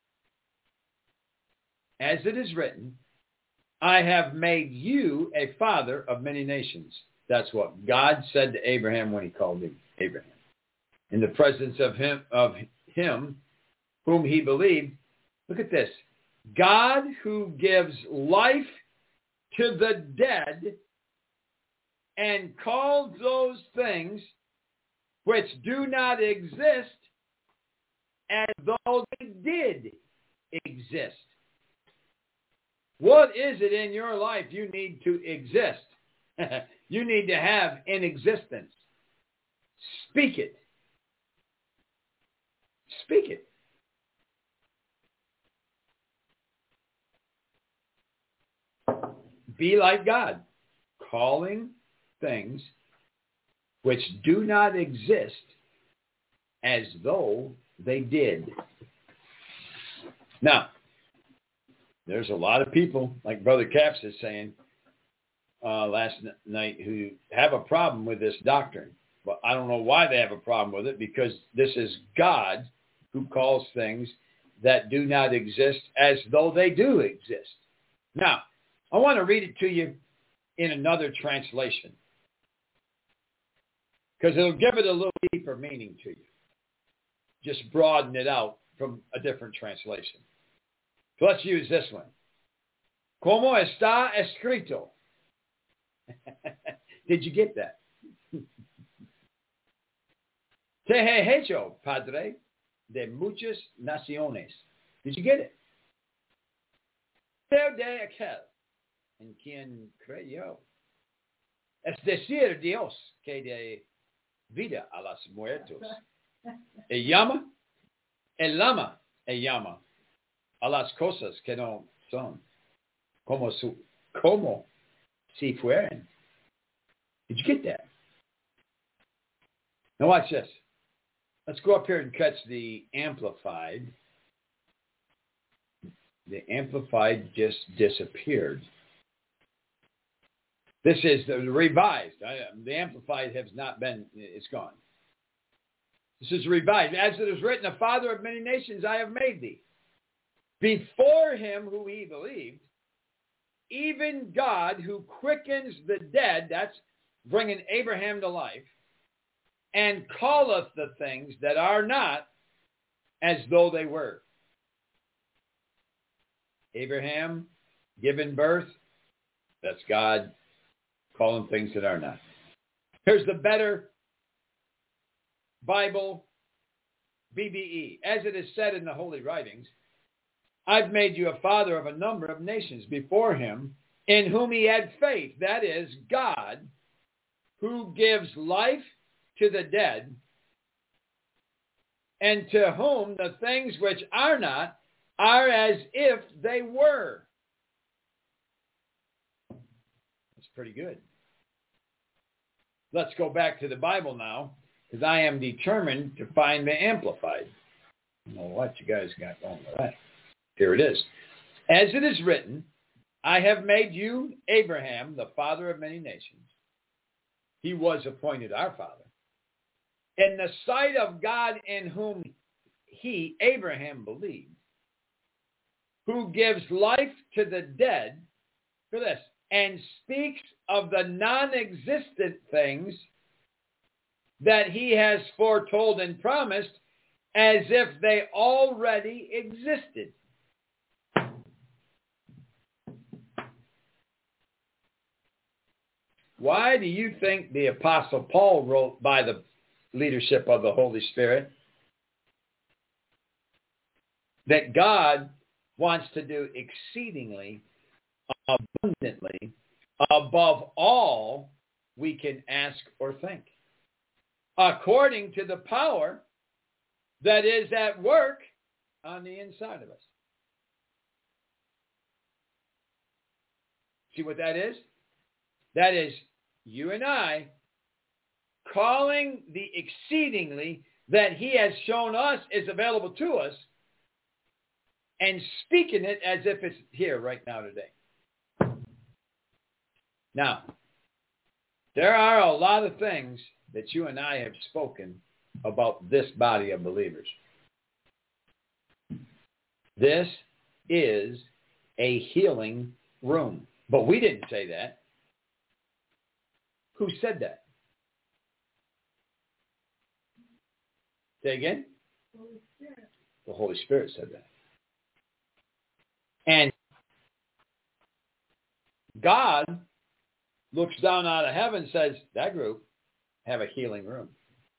As it is written, I have made you a father of many nations. That's what God said to Abraham when he called him Abraham. In the presence of him, of him whom he believed. Look at this. God who gives life to the dead and called those things which do not exist as though they did exist. What is it in your life you need to exist? You need to have in existence. Speak it. Speak it. Be like God, calling things which do not exist as though they did. Now, there's a lot of people, like Brother Capps is saying uh, last n- night, who have a problem with this doctrine. But I don't know why they have a problem with it, because this is God who calls things that do not exist as though they do exist. Now, I want to read it to you in another translation, because it'll give it a little deeper meaning to you. Just broaden it out from a different translation. So let's use this one. Como está escrito? Did you get that? Te he hecho padre de muchas naciones. Did you get it? Ser de aquel en quien creyó. Es decir, Dios que de vida a los muertos. E llama, el ama, e llama a las cosas que no son, como, su, como si fueran. Did you get that? Now watch this. Let's go up here and catch the Amplified. The Amplified just disappeared. This is the Revised. The Amplified has not been, it's gone. This is Revised. As it is written, the Father of many nations I have made thee. Before him who he believed, even God who quickens the dead, that's bringing Abraham to life, and calleth the things that are not as though they were. Abraham given birth, that's God calling things that are not. Here's the Better Bible, B B E. As it is said in the Holy Writings, I've made you a father of a number of nations before him, in whom he had faith. That is, God, who gives life to the dead, and to whom the things which are not are as if they were. That's pretty good. Let's go back to the Bible now, because I am determined to find the Amplified. I don't know what you guys got going with that. Here it is. As it is written, I have made you, Abraham, the father of many nations. He was appointed our father. In the sight of God in whom he, Abraham, believed, who gives life to the dead, for this, and speaks of the non-existent things that he has foretold and promised as if they already existed. Why do you think the Apostle Paul wrote by the leadership of the Holy Spirit that God wants to do exceedingly abundantly above all we can ask or think, according to the power that is at work on the inside of us? See what that is? That is you and I calling the exceedingly that he has shown us is available to us and speaking it as if it's here right now today. Now, there are a lot of things that you and I have spoken about this body of believers. This is a healing room. But we didn't say that. Who said that? Say again? Holy Spirit. The Holy Spirit said that. And God looks down out of heaven and says, that group have a healing room.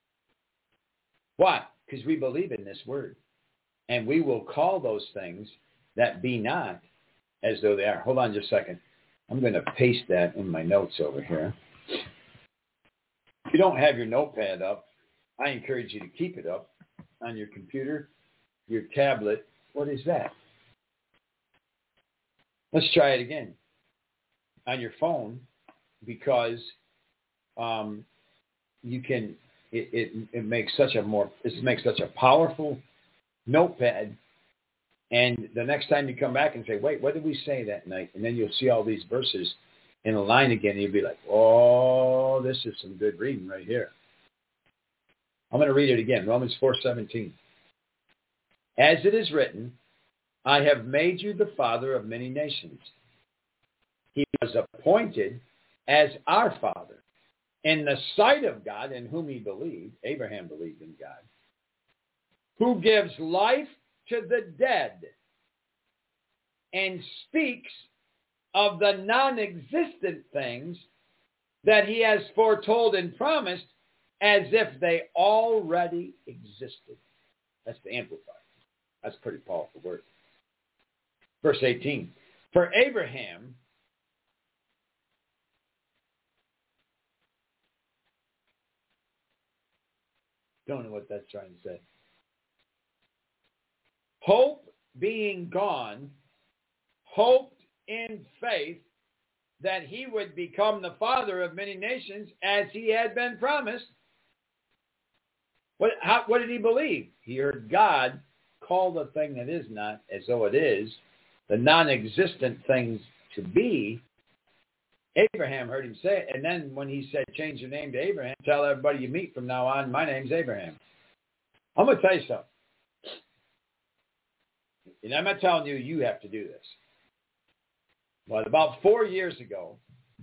Why? Because we believe in this word. And we will call those things that be not as though they are. Hold on just a second. I'm going to paste that in my notes over here. If you don't have your notepad up, I encourage you to keep it up on your computer, your tablet. What is that? Let's try it again. On your phone, because um, you can, it, it, it makes such a more, it makes such a powerful notepad. And the next time you come back and say, wait, what did we say that night? And then you'll see all these verses in a line again. And you'll be like, oh, this is some good reading right here. I'm going to read it again. Romans four seventeen. As it is written, I have made you the father of many nations. He was appointed as our father in the sight of God, in whom he believed. Abraham believed in God, who gives life to the dead and speaks of the non-existent things that he has foretold and promised as if they already existed. That's the Amplified. That's a pretty powerful word. Verse eighteen. For Abraham, don't know what that's trying to say. Hope being gone, hoped in faith that he would become the father of many nations as he had been promised. What, how, what did he believe? He heard God call the thing that is not as though it is, the non-existent things to be. Abraham heard him say it, and then when he said, change your name to Abraham, tell everybody you meet from now on, my name's Abraham. I'm going to tell you something. And I'm not telling you you have to do this. But about four years ago,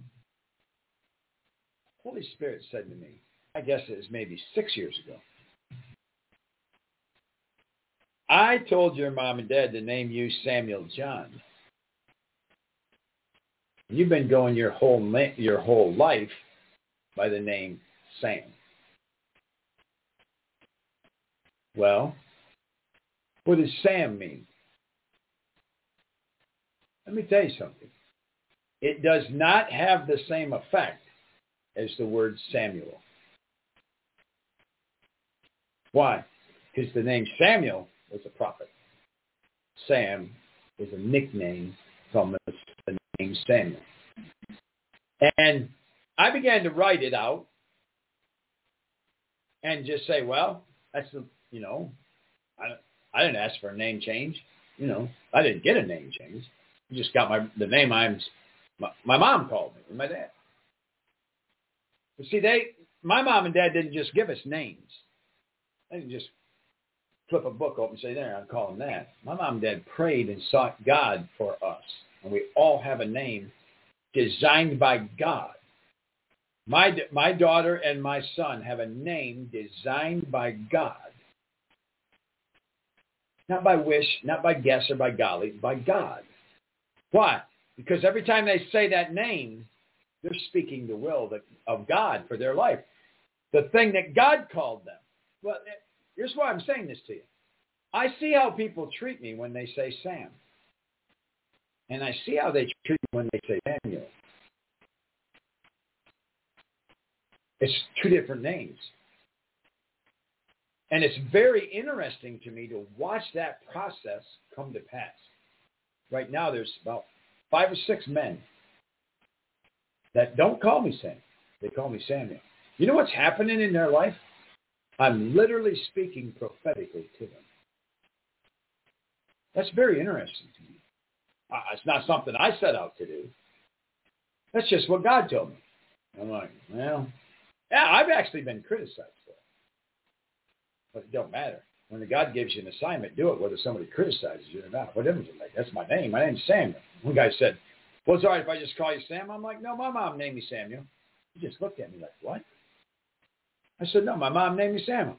Holy Spirit said to me, I guess it was maybe six years ago, I told your mom and dad to name you Samuel John. You've been going your whole your whole life by the name Sam. Well, what does Sam mean? Let me tell you something. It does not have the same effect as the word Samuel. Why? Because the name Samuel was a prophet. Sam is a nickname from the name Samuel. And I began to write it out and just say, well, that's, the, you know, I, I didn't ask for a name change. You know, I didn't get a name change. I just got my the name I'm, my, my mom called me, and my dad. But see, they, my mom and dad didn't just give us names. They didn't just flip a book open and say, there, I'll call him that. My mom and dad prayed and sought God for us. And we all have a name designed by God. My, my daughter and my son have a name designed by God. Not by wish, not by guess or by golly, by God. Why? Because every time they say that name, they're speaking the will of God for their life. The thing that God called them. Well, here's why I'm saying this to you. I see how people treat me when they say Sam. And I see how they treat me when they say Samuel. It's two different names. And it's very interesting to me to watch that process come to pass. Right now, there's about five or six men that don't call me Sam. They call me Samuel. You know what's happening in their life? I'm literally speaking prophetically to them. That's very interesting to me. Uh, it's not something I set out to do. That's just what God told me. I'm like, well, yeah, I've actually been criticized for it. But it don't matter. When the God gives you an assignment, do it whether somebody criticizes you or not. What difference does it make? That's my name. My name's Samuel. One guy said, well, it's all right if I just call you Sam. I'm like, no, my mom named me Samuel. He just looked at me like, what? I said, no, my mom named me Samuel.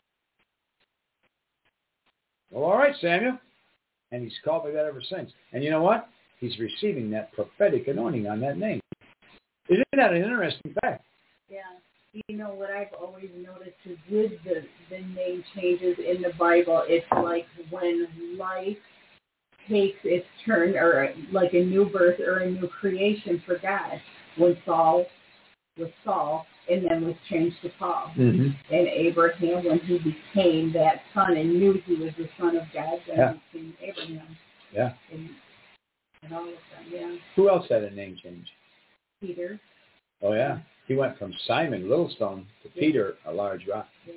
Well, all right, Samuel. And he's called me that ever since. And you know what? He's receiving that prophetic anointing on that name. Isn't that an interesting fact? Yeah. You know what I've always noticed is with the, the name changes in the Bible, it's like when life takes its turn, or like a new birth or a new creation for God. When Saul was Saul, and then was changed to Paul. Mm-hmm. And Abraham, when he became that son and knew he was the son of God, then yeah. he became Abraham. Yeah. And, and all of them, yeah. Who else had a name change? Peter. Oh, yeah. He went from Simon, little stone, to yeah. Peter, a large rock. Yeah.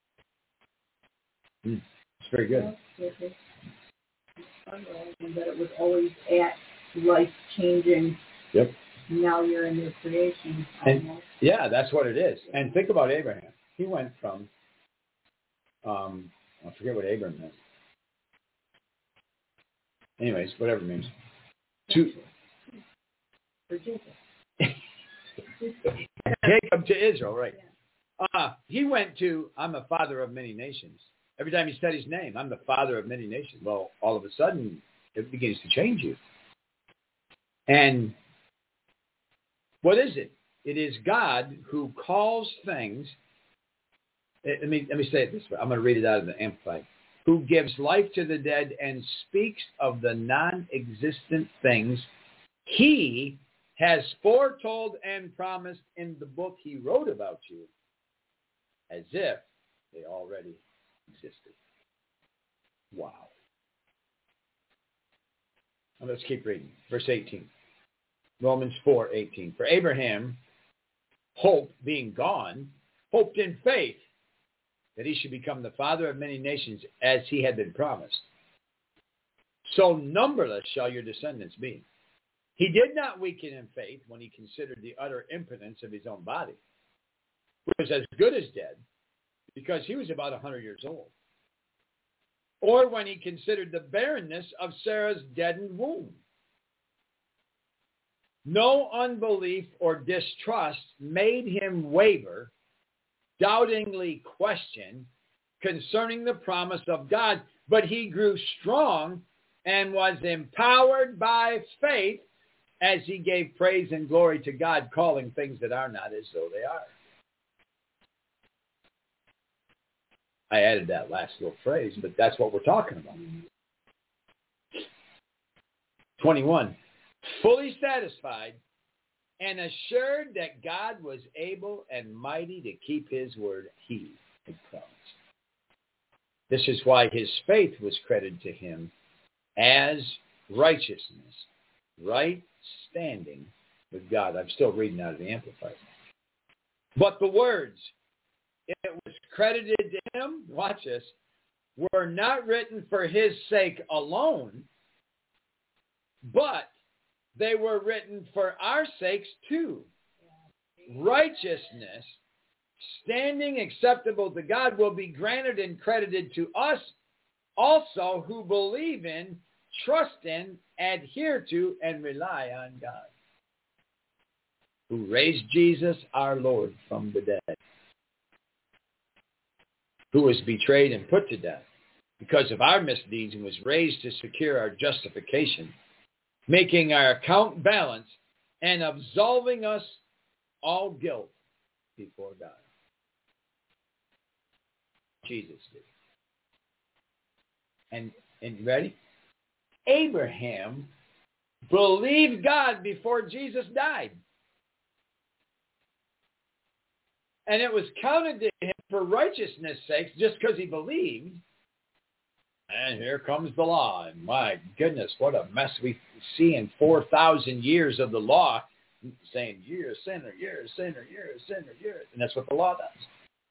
Mm. It's very good. Yeah, it is. And that it was always at life-changing. Yep. Now you're a new creation. And, yeah, that's what it is. And think about Abraham. He went from, um, I forget what Abraham meant. Anyways, whatever it means. To Jacob to Israel, right. Uh, he went to, I'm a father of many nations. Every time he said his name, I'm the father of many nations. Well, all of a sudden, it begins to change you. And what is it? It is God who calls things. Let me, let me say it this way. I'm going to read it out of the Amplified. Who gives life to the dead and speaks of the non-existent things he has foretold and promised in the book he wrote about you, as if they already existed. Wow. Now let's keep reading. Verse eighteen. Romans four eighteen. For Abraham, hope being gone, hoped in faith that he should become the father of many nations as he had been promised. So numberless shall your descendants be. He did not weaken in faith when he considered the utter impotence of his own body, which was as good as dead, because he was about one hundred years old. Or when he considered the barrenness of Sarah's deadened womb. No unbelief or distrust made him waver, doubtingly question concerning the promise of God, but he grew strong and was empowered by faith as he gave praise and glory to God, calling things that are not as though they are. I added that last little phrase, but that's what we're talking about. twenty-one. Fully satisfied and assured that God was able and mighty to keep his word he had promised. This is why his faith was credited to him as righteousness, right standing with God. I'm still reading out of the Amplified. But the words, it was credited to him, watch this, were not written for his sake alone, but they were written for our sakes too. Righteousness, standing acceptable to God, will be granted and credited to us also who believe in, trust in, adhere to, and rely on God, who raised Jesus our Lord from the dead, who was betrayed and put to death because of our misdeeds and was raised to secure our justification, making our account balance and absolving us all guilt before God. Jesus did. And, and ready? Abraham believed God before Jesus died. And it was counted to him for righteousness' sake just because he believed. And here comes the law. And my goodness, what a mess we see in four thousand years of the law, saying, you're a sinner, you're a sinner, you're a sinner, you're a sinner. And that's what the law does.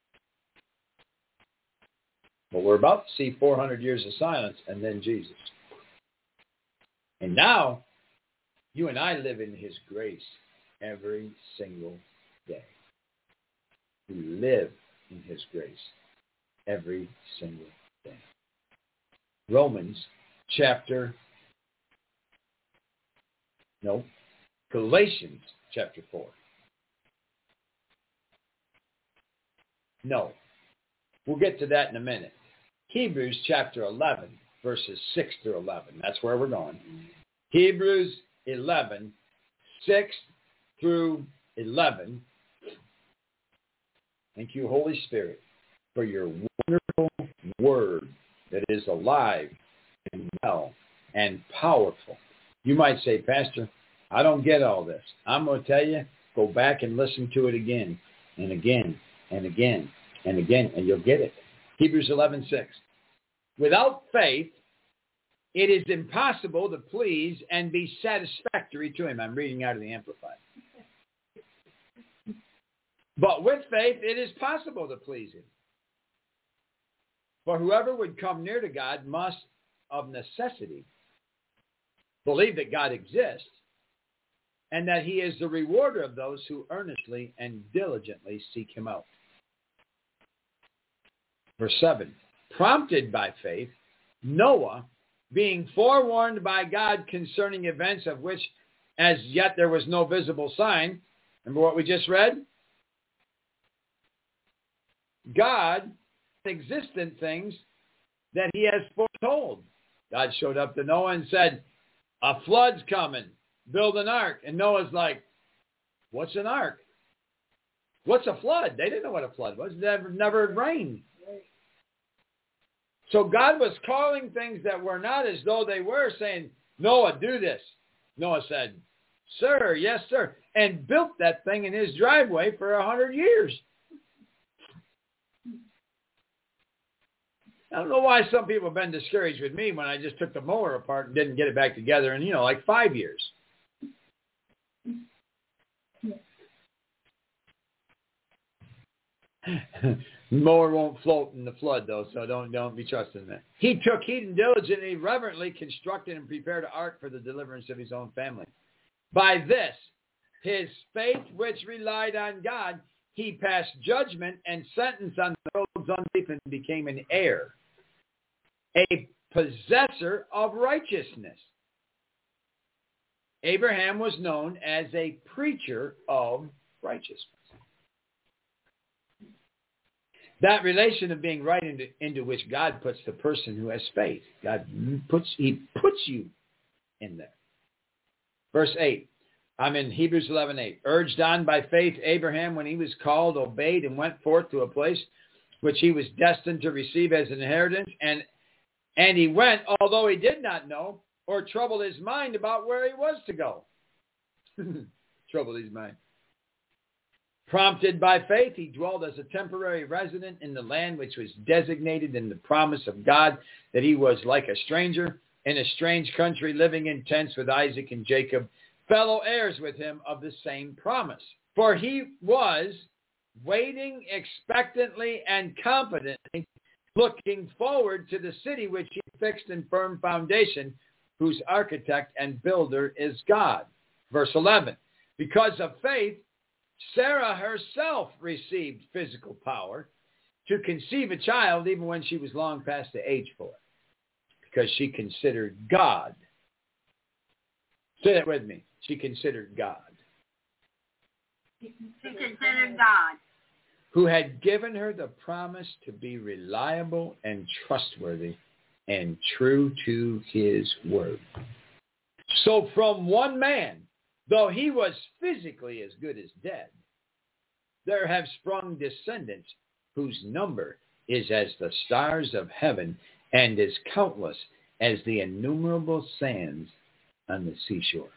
But we're about to see four hundred years of silence and then Jesus. And now, you and I live in his grace every single day. We live in his grace every single day. Romans chapter, no, Galatians chapter four. No, we'll get to that in a minute. Hebrews chapter eleven, verses six through eleven. That's where we're going. Hebrews eleven, six through eleven. Thank you, Holy Spirit, for your wonderful word that is alive and well and powerful. You might say, Pastor, I don't get all this. I'm going to tell you, go back and listen to it again and again and again and again, and you'll get it. Hebrews eleven six. Without faith, it is impossible to please and be satisfactory to him. I'm reading out of the Amplified. But with faith, it is possible to please him. For whoever would come near to God must, of necessity, believe that God exists and that he is the rewarder of those who earnestly and diligently seek him out. Verse seven. Prompted by faith, Noah, being forewarned by God concerning events of which as yet there was no visible sign. Remember what we just read? God, existent things that he has foretold. God showed up to Noah and said, a flood's coming. Build an ark. And Noah's like, what's an ark? What's a flood? They didn't know what a flood was. It never, never rained. So God was calling things that were not as though they were, saying, Noah, do this. Noah said, sir, yes, sir, and built that thing in his driveway for a hundred years. I don't know why some people have been discouraged with me when I just took the mower apart and didn't get it back together in, you know, like five years. Mower won't float in the flood, though, so don't don't be trusting that. He took heed and diligently, reverently constructed and prepared an ark for the deliverance of his own family. By this, his faith which relied on God, he passed judgment and sentence on the world's unbelief and became an heir, a possessor of righteousness. Abraham was known as a preacher of righteousness. That relation of being right into, into which God puts the person who has faith. God puts, he puts you in there. Verse eight. I'm in Hebrews eleven eight. Urged on by faith, Abraham, when he was called, obeyed and went forth to a place which he was destined to receive as an inheritance. And, and he went, although he did not know or troubled his mind about where he was to go. Troubled his mind. Prompted by faith, he dwelled as a temporary resident in the land which was designated in the promise of God that he was like a stranger in a strange country, living in tents with Isaac and Jacob, fellow heirs with him of the same promise. For he was waiting expectantly and confidently, looking forward to the city which he fixed in firm foundation, whose architect and builder is God. Verse eleven. Because of faith, Sarah herself received physical power to conceive a child even when she was long past the age for it, because she considered God. Say that with me. She considered God. She considered God. Who had given her the promise to be reliable and trustworthy and true to his word. So from one man, though he was physically as good as dead, there have sprung descendants whose number is as the stars of heaven and as countless as the innumerable sands on the seashore.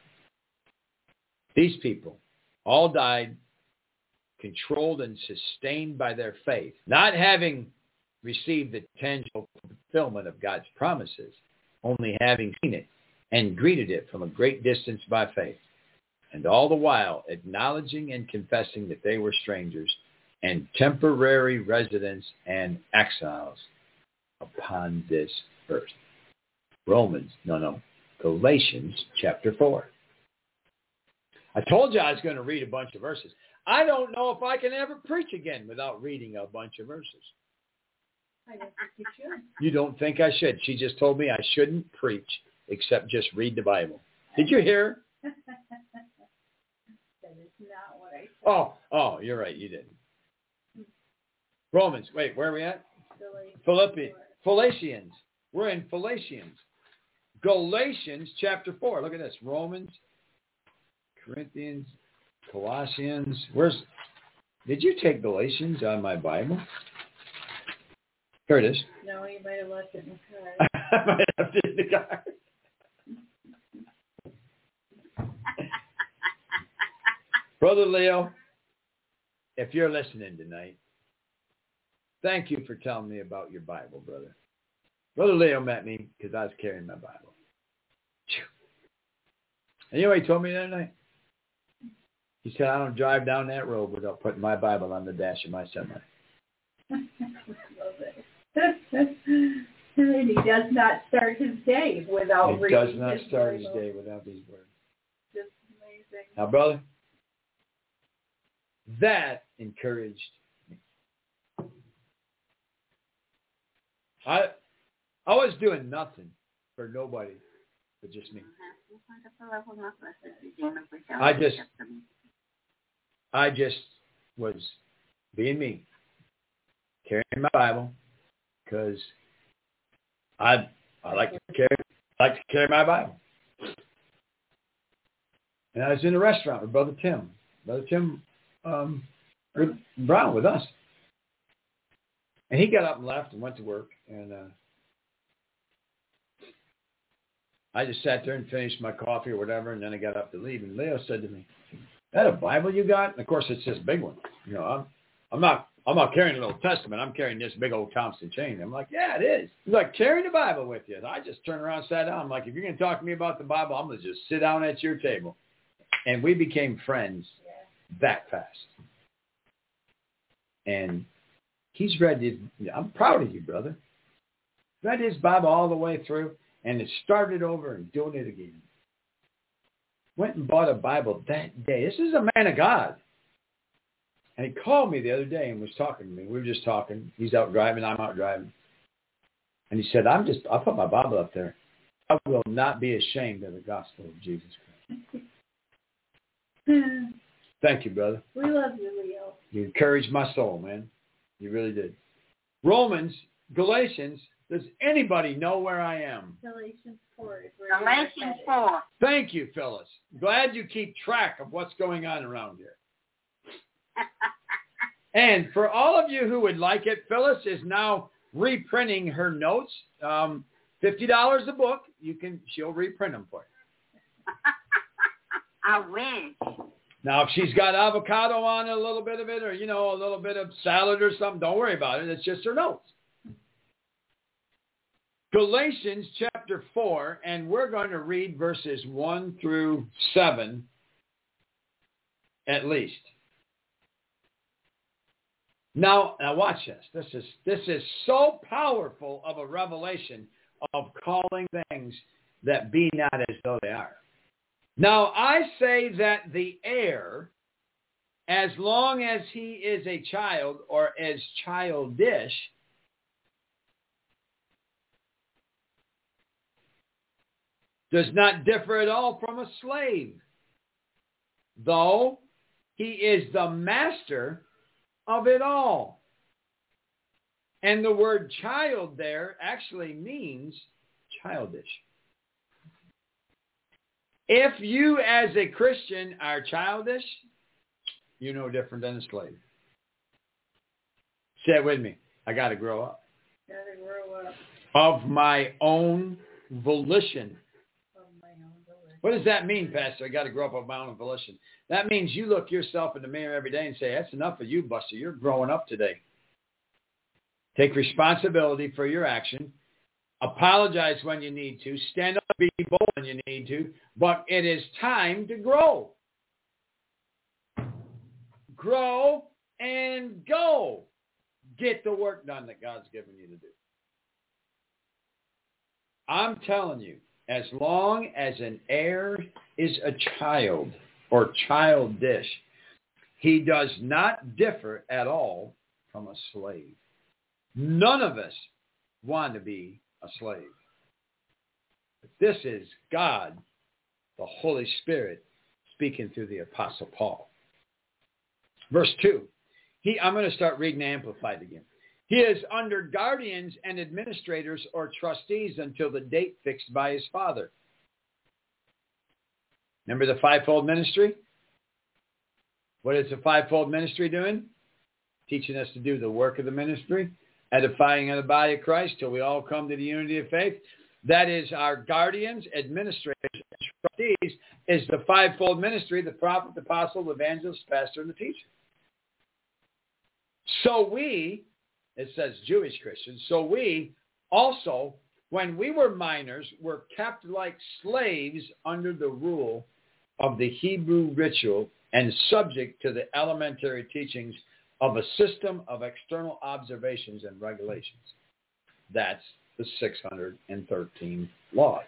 These people all died controlled and sustained by their faith, not having received the tangible fulfillment of God's promises, only having seen it and greeted it from a great distance by faith, and all the while acknowledging and confessing that they were strangers and temporary residents and exiles upon this earth. Romans, no, no, Galatians chapter four. I told you I was going to read a bunch of verses. I don't know if I can ever preach again without reading a bunch of verses. I don't think you should. You don't think I should. She just told me I shouldn't preach except just read the Bible. Did you hear? That is not what I said. Oh, oh, you're right. You didn't. Romans. Wait, where are we at? Philippians. Philippians. We're in Philippians. Galatians chapter four. Look at this. Romans, Corinthians, Colossians. Where's? Did you take Galatians on my Bible? Here it is. No, you might have left it in the car. I might have left it in the car. Brother Leo, if you're listening tonight, thank you for telling me about your Bible, brother. Brother Leo met me because I was carrying my Bible. And you know what he told me that night? He said, I don't drive down that road without putting my Bible on the dash of my semi. Love it. And he does not start his day without he reading He does not his start Bible. his day without these words. Just amazing. Now, brother, that encouraged me. I, I was doing nothing for nobody but just me. I just, I just was being me, carrying my Bible, because I, I like to carry, I like to carry my Bible. And I was in a restaurant with Brother Tim, Brother Tim um, with Brown with us, and he got up and left and went to work, and uh, I just sat there and finished my coffee or whatever, and then I got up to leave. And Leo said to me, "Is that a Bible you got?" And of course, it's this big one. You know, I'm, I'm not, I'm not carrying an Old Testament. I'm carrying this big old Thompson chain. I'm like, yeah, it is. He's like, carrying the Bible with you. And I just turned around and sat down. I'm like, if you're going to talk to me about the Bible, I'm going to just sit down at your table. And we became friends that fast. And he's read his, I'm proud of you, brother. Read his Bible all the way through. And it started over and doing it again. Went and bought a Bible that day. This is a man of God. And he called me the other day and was talking to me. We were just talking. He's out driving. I'm out driving. And he said, I'm just, I'll put my Bible up there. I will not be ashamed of the gospel of Jesus Christ. Thank you, brother. We love you, Leo. You encouraged my soul, man. You really did. Romans, Galatians, does anybody know where I am? Galatians four is where Galatians four. Thank you, Phyllis. Glad you keep track of what's going on around here. And for all of you who would like it, Phyllis is now reprinting her notes. Um, fifty dollars a book. You can. She'll reprint them for you. I wish. Now, if she's got avocado on it, a little bit of it, or, you know, a little bit of salad or something, don't worry about it. It's just her notes. Galatians chapter four, and we're going to read verses one through seven at least. Now, now watch this. This is this is so powerful of a revelation of calling things that be not as though they are. Now, I say that the heir, as long as he is a child or as childish, does not differ at all from a slave, though he is the master of it all. And the word child there actually means childish. If you as a Christian are childish, you're no different than a slave. Say it with me. I got to grow up. Got to grow up. Of my own volition. What does that mean, Pastor? I got to grow up of my own volition. That means you look yourself in the mirror every day and say, that's enough of you, Buster. You're growing up today. Take responsibility for your action. Apologize when you need to. Stand up and be bold when you need to. But it is time to grow. Grow and go. Get the work done that God's given you to do. I'm telling you, as long as an heir is a child or childish, he does not differ at all from a slave. None of us want to be a slave. But this is God, the Holy Spirit, speaking through the Apostle Paul. Verse two. He, I'm going to start reading Amplified again. He is under guardians and administrators or trustees until the date fixed by his father. Remember the fivefold ministry? What is the fivefold ministry doing? Teaching us to do the work of the ministry, edifying of the body of Christ till we all come to the unity of faith. That is our guardians, administrators, and trustees, is the fivefold ministry, the prophet, the apostle, the evangelist, pastor, and the teacher. So we, it says Jewish Christians, so we also, when we were minors, were kept like slaves under the rule of the Hebrew ritual and subject to the elementary teachings of a system of external observations and regulations. That's the six hundred thirteen laws.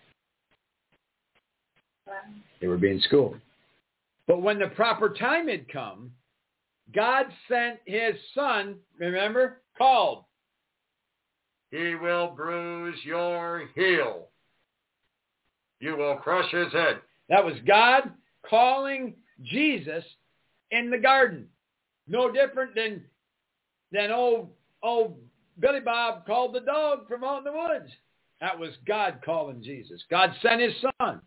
They were being schooled. But when the proper time had come, God sent his son, remember, called. He will bruise your heel. You will crush his head. That was God calling Jesus in the garden. No different than, than old, old Billy Bob called the dog from out in the woods. That was God calling Jesus. God sent his son,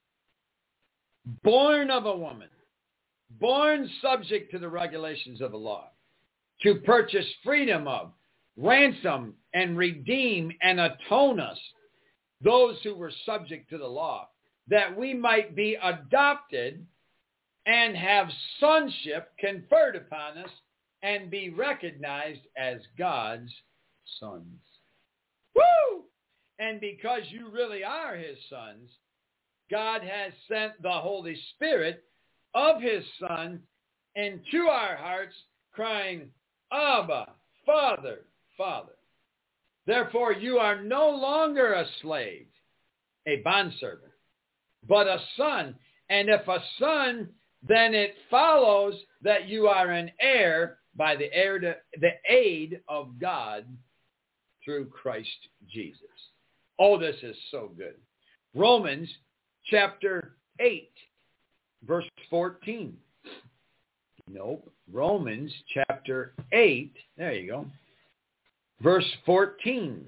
born of a woman, born subject to the regulations of the law, to purchase freedom of, ransom, and redeem and atone us, those who were subject to the law, that we might be adopted and have sonship conferred upon us and be recognized as God's sons. Woo! And because you really are his sons, God has sent the Holy Spirit of his Son into our hearts, crying, Abba, Father, Father. Therefore, you are no longer a slave, a bondservant, but a son. And if a son, then it follows that you are an heir by the, heir to, the aid of God through Christ Jesus. Oh, this is so good. Romans chapter eight, verse fourteen. Nope. Romans chapter eight. There you go. Verse fourteen.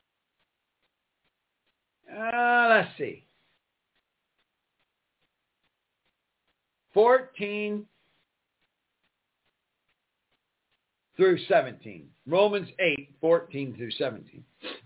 Uh, let's see. fourteen through seventeen. Romans eight, fourteen through seventeen.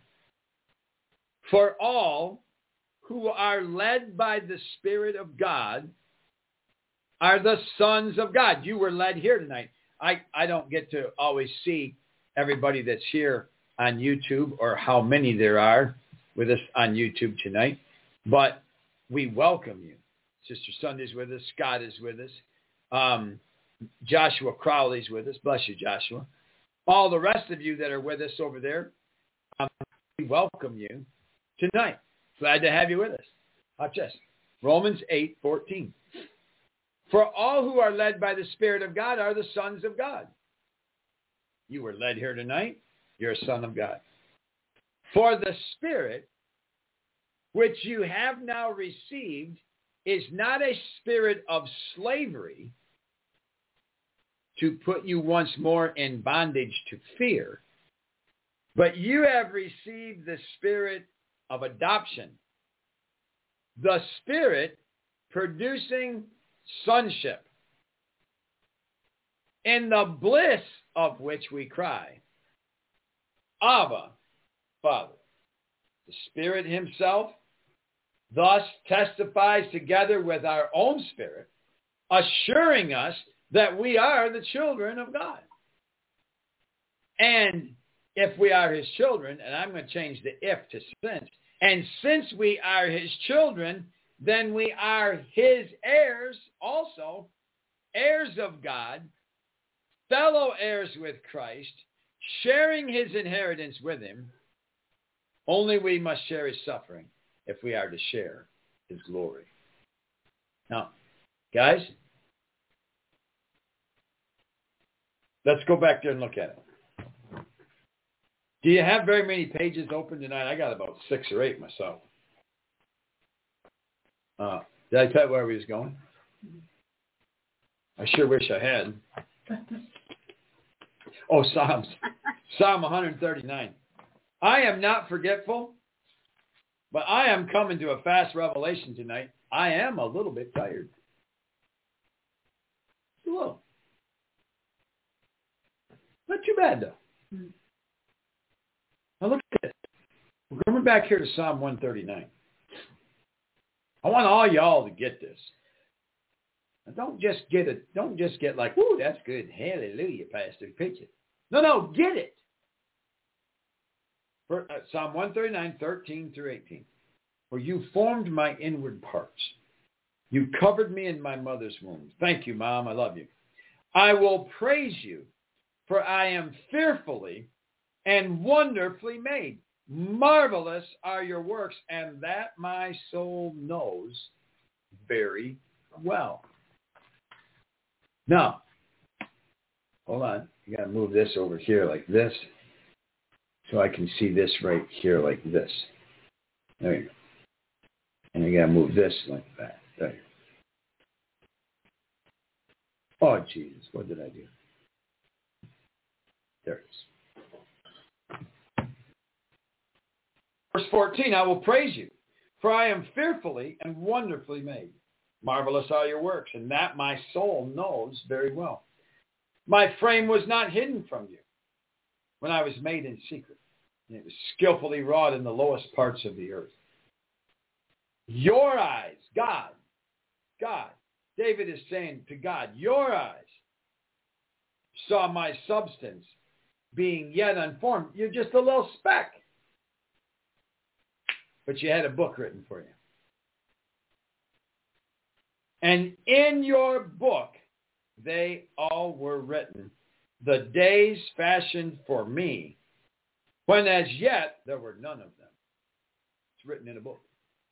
For all who are led by the Spirit of God are the sons of God. You were led here tonight. I, I don't get to always see everybody that's here on YouTube or how many there are with us on YouTube tonight, but we welcome you. Sister Sunday's with us. Scott is with us. Um, Joshua Crowley's with us. Bless you, Joshua. All the rest of you that are with us over there, um, we welcome you tonight. Glad to have you with us. Watch this. Romans eight, fourteen. For all who are led by the Spirit of God are the sons of God. You were led here tonight. You're a son of God. For the Spirit which you have now received is not a spirit of slavery to put you once more in bondage to fear, but you have received the spirit of adoption, the Spirit producing sonship, in the bliss of which we cry, Abba, Father. The Spirit himself thus testifies together with our own spirit, assuring us that we are the children of God. And if we are his children, and I'm going to change the if to since, and since we are his children, then we are his heirs also, heirs of God, fellow heirs with Christ, sharing his inheritance with him. Only we must share his suffering if we are to share his glory. Now, guys, let's go back there and look at it. Do you have very many pages open tonight? I got about six or eight myself. Uh, did I tell you where we was going? I sure wish I had. Oh, Psalms. Psalm one thirty-nine. I am not forgetful, but I am coming to a fast revelation tonight. I am a little bit tired. a little. Not too bad, though. Hmm. Now look at this. We're coming back here to Psalm one thirty-nine. I want all y'all to get this. Now don't just get it. Don't just get like, "Ooh, that's good. Hallelujah, Pastor. Preach it." No, no, get it. For, uh, Psalm one thirty-nine, thirteen through eighteen. For you formed my inward parts. You covered me in my mother's womb. Thank you, Mom. I love you. I will praise you, for I am fearfully and wonderfully made. Marvelous are your works, and that my soul knows very well. Now, hold on. You got to move this over here like this, so I can see this right here like this. There you go. And you got to move this like that. There you go. Oh, Jesus, what did I do? There it is. Verse fourteen, I will praise you, for I am fearfully and wonderfully made. Marvelous are your works, and that my soul knows very well. My frame was not hidden from you when I was made in secret, and it was skillfully wrought in the lowest parts of the earth. Your eyes, God, God, David is saying to God, your eyes saw my substance being yet unformed. You're just a little speck. But you had a book written for you. And in your book, they all were written, the days fashioned for me, when as yet there were none of them. It's written in a book.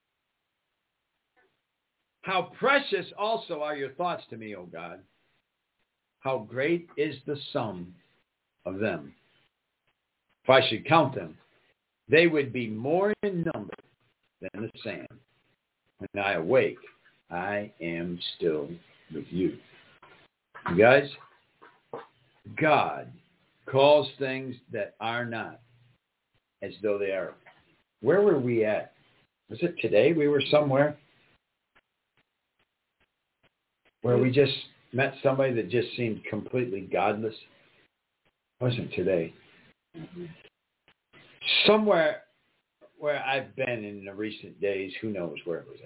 How precious also are your thoughts to me, O God. How great is the sum of them. If I should count them, they would be more in number than the sand. When I awake, I am still with you. You guys, God calls things that are not as though they are. Where were we at? Was it today we were somewhere where we just met somebody that just seemed completely godless? It wasn't today. Mm-hmm. Somewhere where I've been in the recent days, who knows where it was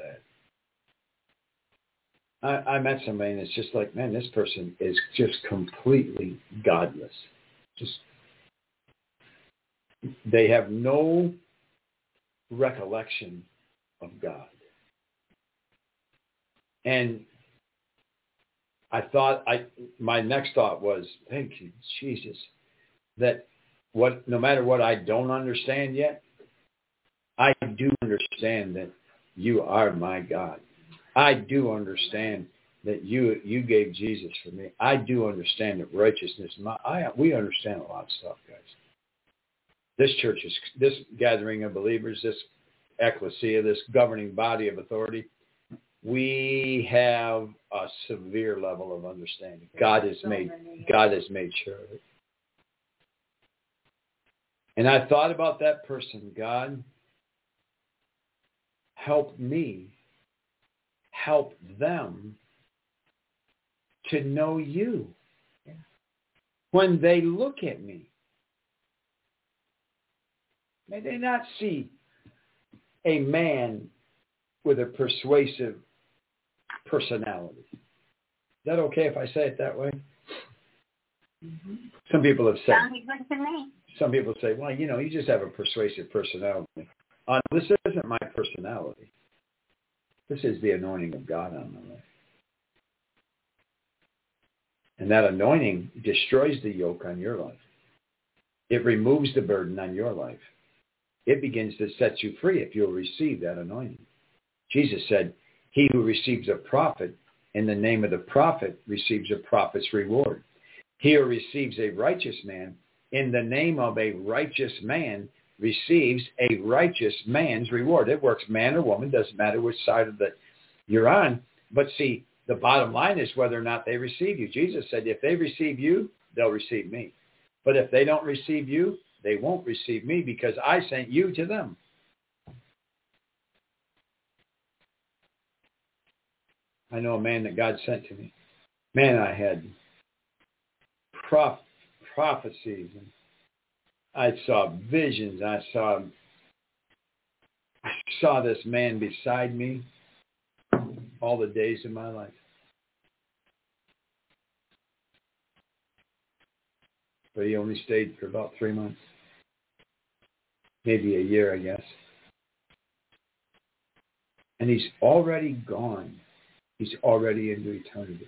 at. I, I met somebody and it's just like, man, this person is just completely godless. Just, they have no recollection of God. And I thought, I my next thought was, thank you, Jesus, that what no matter what I don't understand yet, I do understand that you are my God. I do understand that you you gave Jesus for me. I do understand that righteousness. My, I we understand a lot of stuff, guys. This church is this gathering of believers, this ecclesia, this governing body of authority. We have a severe level of understanding. God has made God has made sure of it. And I thought about that person. God, help me, help them to know you. Yeah. When they look at me, may they not see a man with a persuasive personality. Is that okay if I say it that way? Mm-hmm. Some people have said, some people say, well, you know, you just have a persuasive personality. Uh, this isn't my personality. This is the anointing of God on my life. And that anointing destroys the yoke on your life. It removes the burden on your life. It begins to set you free if you'll receive that anointing. Jesus said, he who receives a prophet in the name of the prophet receives a prophet's reward. He who receives a righteous man in the name of a righteous man receives a righteous man's reward. It works man or woman, doesn't matter which side of the you're on. But see, the bottom line is whether or not they receive you. Jesus said, if they receive you, they'll receive me. But if they don't receive you, they won't receive me because I sent you to them. I know a man that God sent to me. Man, I had prof- prophecies. And I saw visions. I saw, I saw this man beside me all the days of my life. But he only stayed for about three months. Maybe a year, I guess. And he's already gone. He's already into eternity.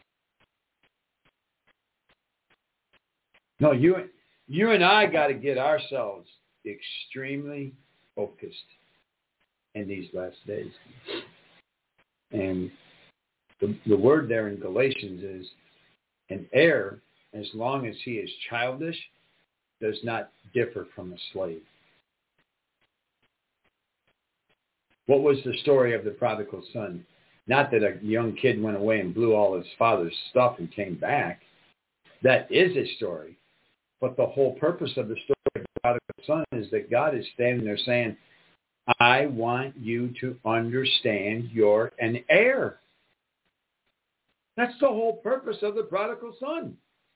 No, you, you and I got to get ourselves extremely focused in these last days. And the, the word there in Galatians is an heir, as long as he is childish, does not differ from a slave. What was the story of the prodigal son? Not that a young kid went away and blew all his father's stuff and came back. That is a story. But the whole purpose of the story of the prodigal son is that God is standing there saying, I want you to understand you're an heir. That's the whole purpose of the prodigal son.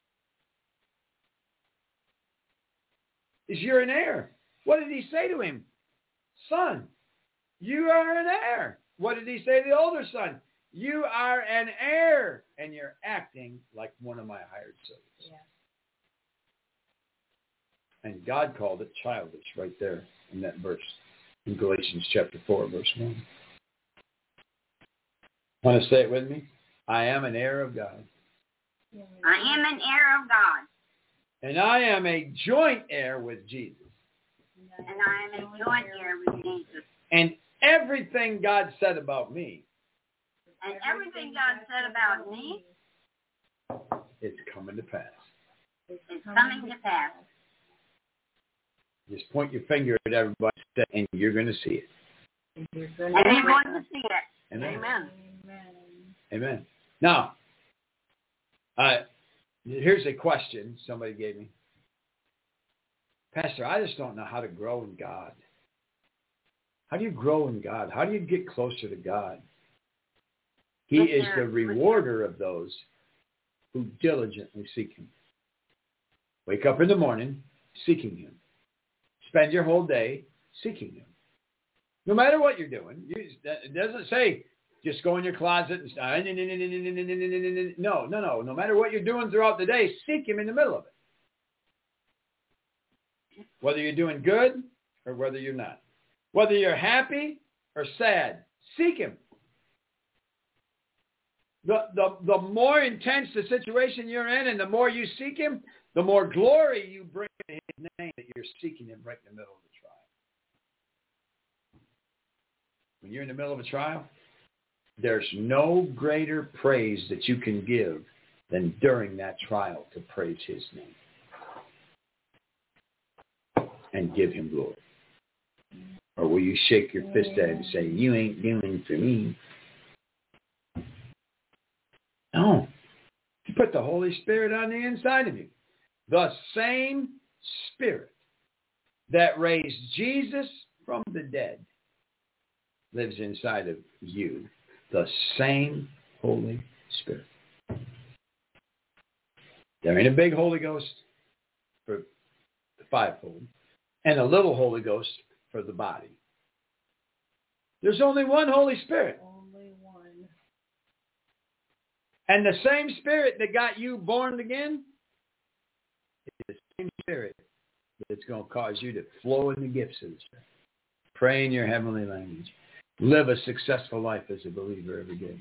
Is you're an heir. What did he say to him? Son, you are an heir. What did he say to the older son? You are an heir, and you're acting like one of my hired servants. Yeah. And God called it childish right there in that verse, in Galatians chapter four, verse one. Want to say it with me? I am an heir of God. I am an heir of God. And I am a joint heir with Jesus. And I am a joint heir with Jesus. And everything God said about me. And everything God said about me. It's coming to pass. It's coming to pass. Just point your finger at everybody and you're going to see it. And you're going to see it. Amen. Amen. Amen. Now, uh, here's a question somebody gave me. Pastor, I just don't know how to grow in God. How do you grow in God? How do you get closer to God? He is the rewarder of those who diligently seek him. Wake up in the morning seeking him. Spend your whole day seeking him. No matter what you're doing. You, it doesn't say just go in your closet and start. No, no, no. No matter what you're doing throughout the day, seek him in the middle of it. Whether you're doing good or whether you're not. Whether you're happy or sad, seek him. The, the, the more intense the situation you're in and the more you seek him, the more glory you bring to his name that you're seeking him right in the middle of the trial. When you're in the middle of a trial, there's no greater praise that you can give than during that trial to praise his name and give him glory. Or will you shake your fist at it and say, you ain't doing for me? No. You put the Holy Spirit on the inside of you. The same Spirit that raised Jesus from the dead lives inside of you. The same Holy Spirit. There ain't a big Holy Ghost for the fivefold and a little Holy Ghost for the body. There's only one Holy Spirit. Only one. And the same Spirit that got you born again is the same Spirit that's going to cause you to flow in the gifts of the Spirit. Pray in your heavenly language. Live a successful life as a believer every day.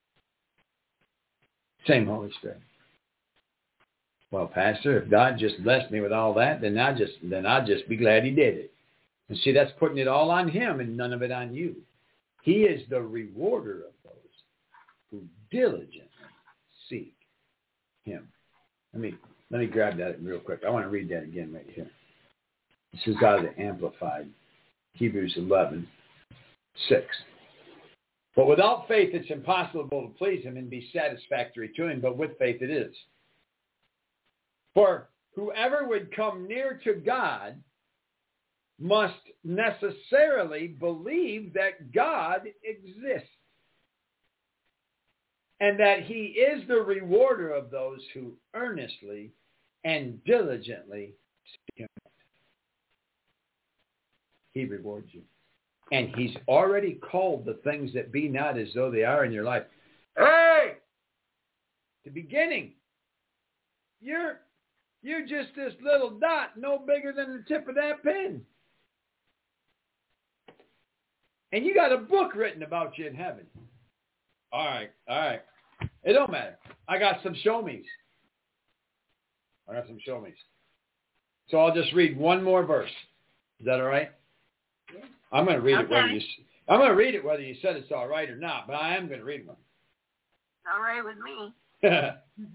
Same Holy Spirit. Well, Pastor, if God just blessed me with all that, then I just then I'd just be glad he did it. And see, that's putting it all on him and none of it on you. He is the rewarder of those who diligently seek him. Let me let me grab that real quick. I want to read that again right here. This is out of the Amplified, Hebrews eleven, six. But without faith it's impossible to please him and be satisfactory to him, but with faith it is. For whoever would come near to God must necessarily believe that God exists and that he is the rewarder of those who earnestly and diligently seek him. He rewards you. And he's already called the things that be not as though they are in your life. Hey! The beginning. You're, you're just this little dot, no bigger than the tip of that pin. And you got a book written about you in heaven. All right, all right. It don't matter. I got some show-me's. I got some show-me's. So I'll just read one more verse. Is that all right? Yeah. I'm going to read Okay. it whether you. I'm going to read it whether you said it's all right or not. But I am going to read one. All right with me.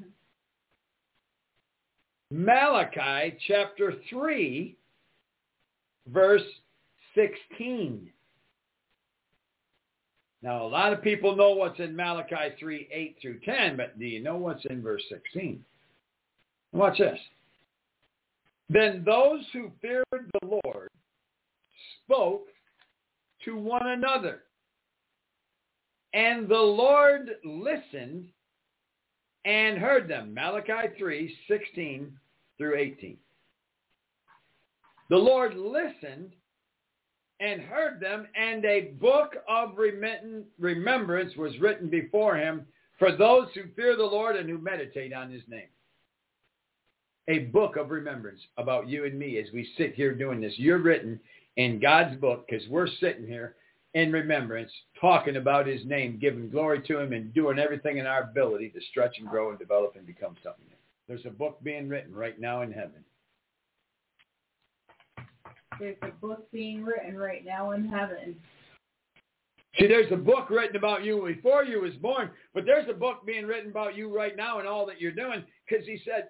Malachi chapter three, verse sixteen. Now, a lot of people know what's in Malachi three, eight through ten, but do you know what's in verse sixteen? Watch this. Then those who feared the Lord spoke to one another, and the Lord listened and heard them. Malachi three, sixteen through eighteen. The Lord listened and heard them, and a book of remembrance was written before him for those who fear the Lord and who meditate on his name. A book of remembrance about you and me as we sit here doing this. You're written in God's book because we're sitting here in remembrance, talking about his name, giving glory to him, and doing everything in our ability to stretch and grow and develop and become something new. There's a book being written right now in heaven. There's a book being written right now in heaven. See, there's a book written about you before you was born, but there's a book being written about you right now and all that you're doing, because he said,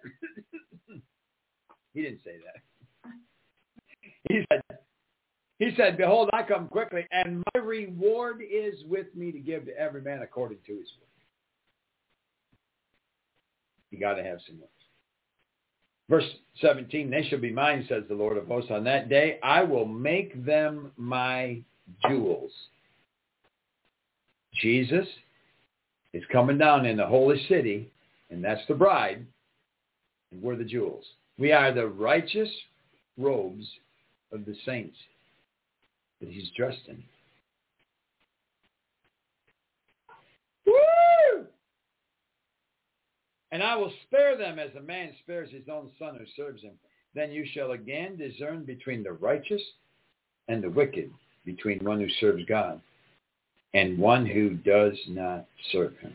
he didn't say that. He said, he said, behold, I come quickly, and my reward is with me to give to every man according to his work. You got to have some work. Verse seventeen, they shall be mine, says the Lord of hosts. On that day, I will make them my jewels. Jesus is coming down in the holy city, and that's the bride, and we're the jewels. We are the righteous robes of the saints that he's dressed in. Woo! And I will spare them as a man spares his own son who serves him. Then you shall again discern between the righteous and the wicked, between one who serves God and one who does not serve him.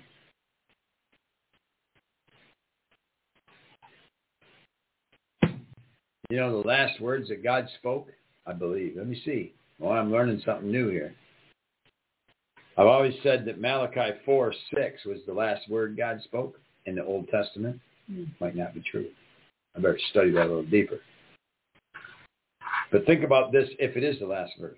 You know the last words that God spoke? I believe. Let me see. Well, I'm learning something new here. I've always said that Malachi four six was the last word God spoke in the Old Testament. Mm. Might not be true. I better study that a little deeper. But think about this if it is the last verse.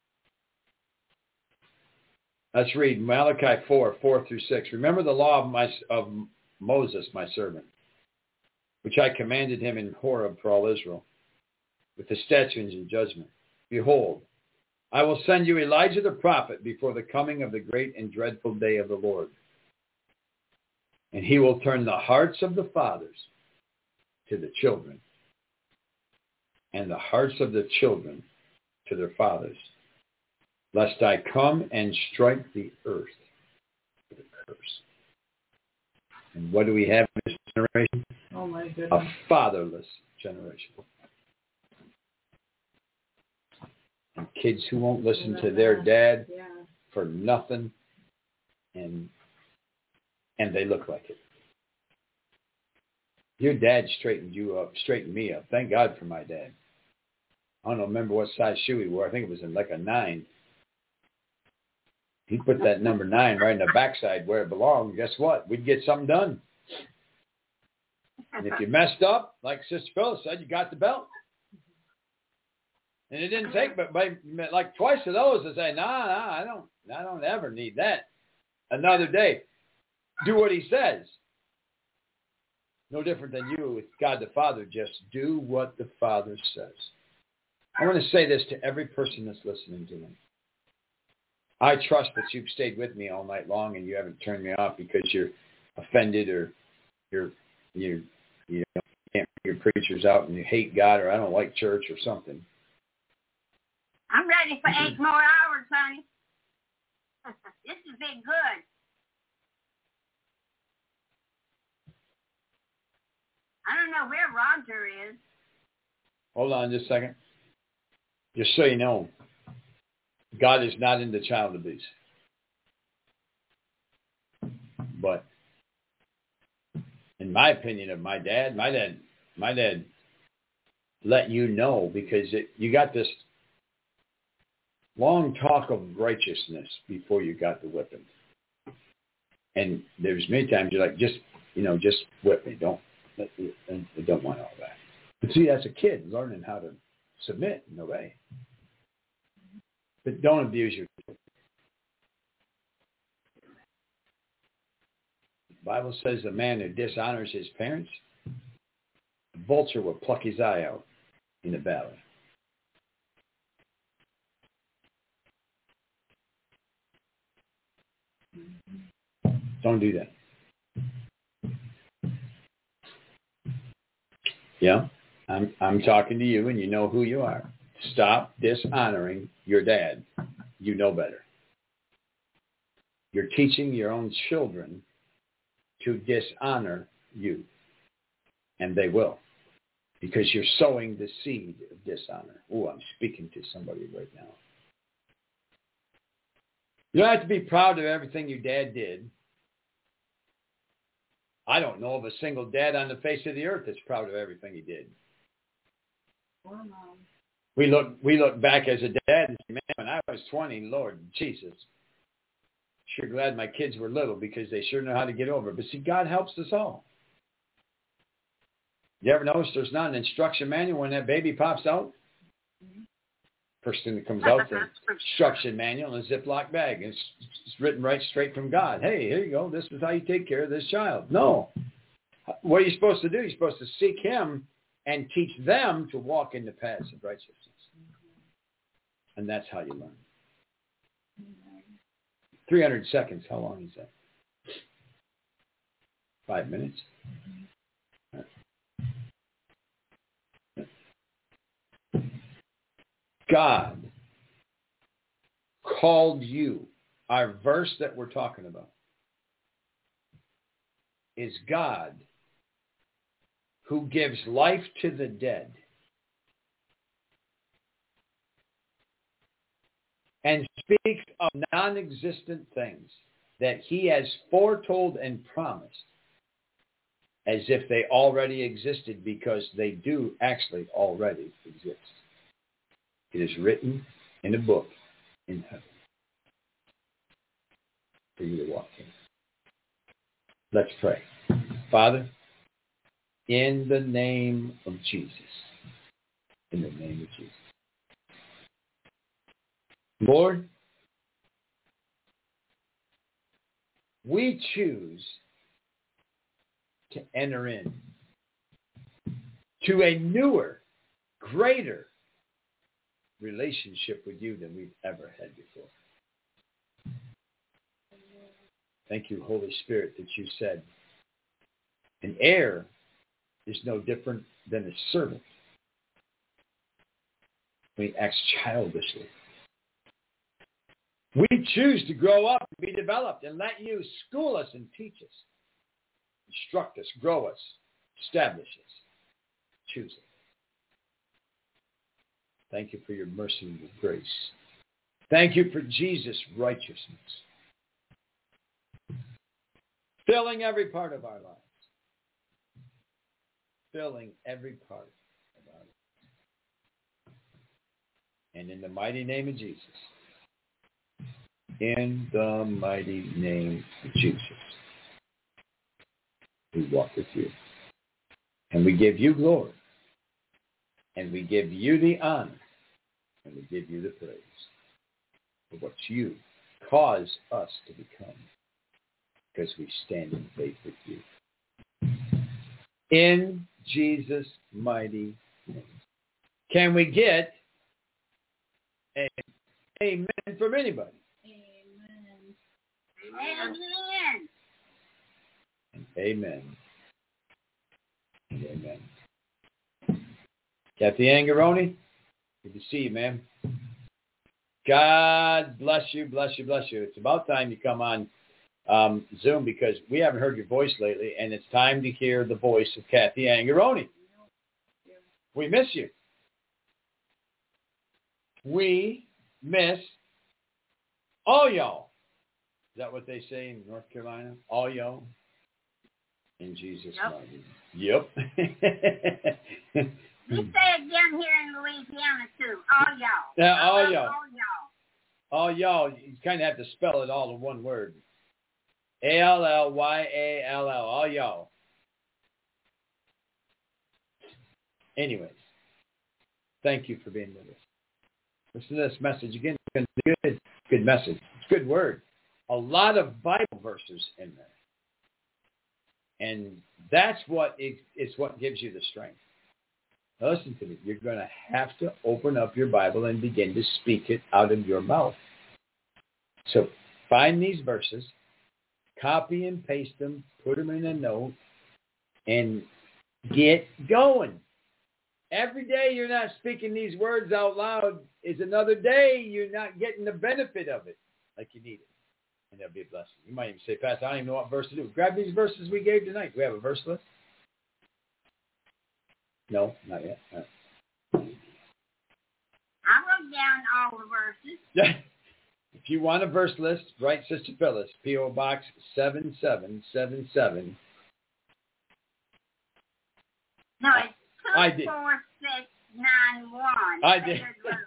Let's read Malachi four, four through six. Remember the law of, my, of Moses, my servant, which I commanded him in Horeb for all Israel, with the statutes and judgment. Behold, I will send you Elijah the prophet before the coming of the great and dreadful day of the Lord. And he will turn the hearts of the fathers to the children, and the hearts of the children to their fathers, lest I come and strike the earth with a curse. And what do we have in this generation? Oh my goodness. A fatherless generation. And kids who won't listen to their dad yeah. for nothing, and and they look like it. Your dad straightened you up, straightened me up. Thank God for my dad. I don't remember what size shoe he wore. I think it was in like a nine. He put that number nine right in the backside where it belonged. Guess what? We'd get something done. And if you messed up, like Sister Phyllis said, you got the belt. And it didn't take but by, like twice of those to say, nah, nah, I don't, I don't ever need that. Another day, do what he says. No different than you with God the Father. Just do what the Father says. I want to say this to every person that's listening to me. I trust that you've stayed with me all night long and you haven't turned me off because you're offended or you're you you know, can't figure preachers out and you hate God or I don't like church or something. I'm ready for eight more hours, honey. This has been good. I don't know where Roger is. Hold on just a second. Just so you know, God is not into child abuse. But in my opinion of my dad, my dad, my dad let you know because it, you got this long talk of righteousness before you got the whipping. And there's many times you're like, just, you know, just whip me. Don't, I don't want all that. But see, as a kid, learning how to submit and obey. But don't abuse your children. The Bible says the man who dishonors his parents, the vulture will pluck his eye out in the valley. Don't do that. Yeah, I'm I'm talking to you, and you know who you are. Stop dishonoring your dad. You know better. You're teaching your own children to dishonor you, and they will, because you're sowing the seed of dishonor. Oh, I'm speaking to somebody right now. You don't have to be proud of everything your dad did. I don't know of a single dad on the face of the earth that's proud of everything he did. Or mom. We look we look back as a dad and say, man, when I was twenty, Lord Jesus, sure glad my kids were little because they sure know how to get over it. But see, God helps us all. You ever notice there's not an instruction manual when that baby pops out? Mm-hmm. First thing that comes out is the instruction manual in a Ziploc bag. It's, it's written right straight from God. Hey, here you go. This is how you take care of this child. No. What are you supposed to do? You're supposed to seek him and teach them to walk in the paths of righteousness. Mm-hmm. And that's how you learn. Mm-hmm. three hundred seconds. How long is that? Five minutes? Mm-hmm. God called you. Our verse that we're talking about is God who gives life to the dead and speaks of non-existent things that he has foretold and promised as if they already existed, because they do actually already exist. It is written in a book in heaven for you to walk in. Let's pray. Father, in the name of Jesus, in the name of Jesus. Lord, we choose to enter in to a newer, greater relationship with you than we've ever had before. Thank you, Holy Spirit, that you said an heir is no different than a servant when he acts childishly. We choose to grow up and be developed and let you school us and teach us, instruct us, grow us, establish us. Choose it. Thank you for your mercy and your grace. Thank you for Jesus' righteousness, filling every part of our lives. Filling every part of our lives. And in the mighty name of Jesus, in the mighty name of Jesus, we walk with you. And we give you glory. And we give you the honor. And we give you the praise for what you cause us to become, because we stand in faith with you. In Jesus' mighty name. Can we get an amen from anybody? Amen. And amen. And amen. Kathy Angaroni, good to see you, ma'am. God bless you, bless you, bless you. It's about time you come on um, Zoom because we haven't heard your voice lately, and it's time to hear the voice of Kathy Angaroni. We miss you. We miss all y'all. Is that what they say in North Carolina? All y'all? In Jesus' name. Yep. Yep. We say it down here in Louisiana, too. All y'all. Yeah, all all y'all. All y'all. All y'all. You kind of have to spell it all in one word. A L L Y A L L. All y'all. Anyways, thank you for being with us. Listen to this message again. It's good, good message. It's a good word. A lot of Bible verses in there. And that's what is, is what gives you the strength. Now listen to me. You're going to have to open up your Bible and begin to speak it out of your mouth. So find these verses, copy and paste them, put them in a note, and get going. Every day you're not speaking these words out loud is another day you're not getting the benefit of it like you need it. And that'll be a blessing. You might even say, Pastor, I don't even know what verse to do. Grab these verses we gave tonight. Do we have a verse list? No, not yet. No. I wrote down all the verses. Yeah. If you want a verse list, write Sister Phyllis, P O Box seven seven seven seven. No, it's two I did. four six nine one. I did.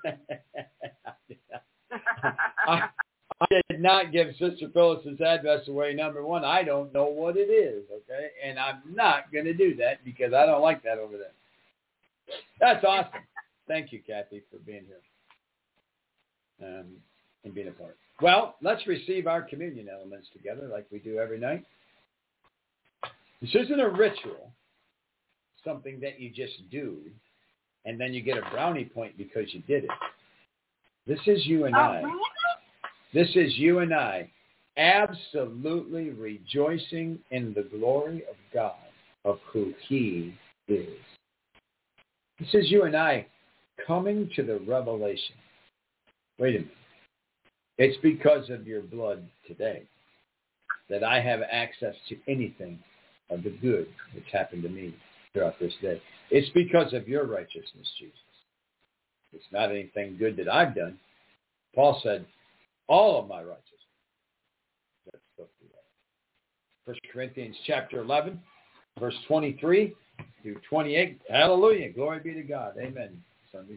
I, I did not give Sister Phyllis's address away. Number one, I don't know what it is, okay? And I'm not going to do that because I don't like that over there. That's awesome. Thank you, Kathy, for being here um, and being a part. Well, let's receive our communion elements together like we do every night. This isn't a ritual, something that you just do, and then you get a brownie point because you did it. This is you and oh, I. Really? This is you and I absolutely rejoicing in the glory of God, of who He is. This is you and I coming to the revelation. Wait a minute. It's because of your blood today that I have access to anything of the good that's happened to me throughout this day. It's because of your righteousness, Jesus. It's not anything good that I've done. Paul said, all of my righteousness. That's supposed to be that. First Corinthians chapter eleven, verse twenty-three through twenty-eight. Hallelujah. Glory be to God. Amen. Sunday.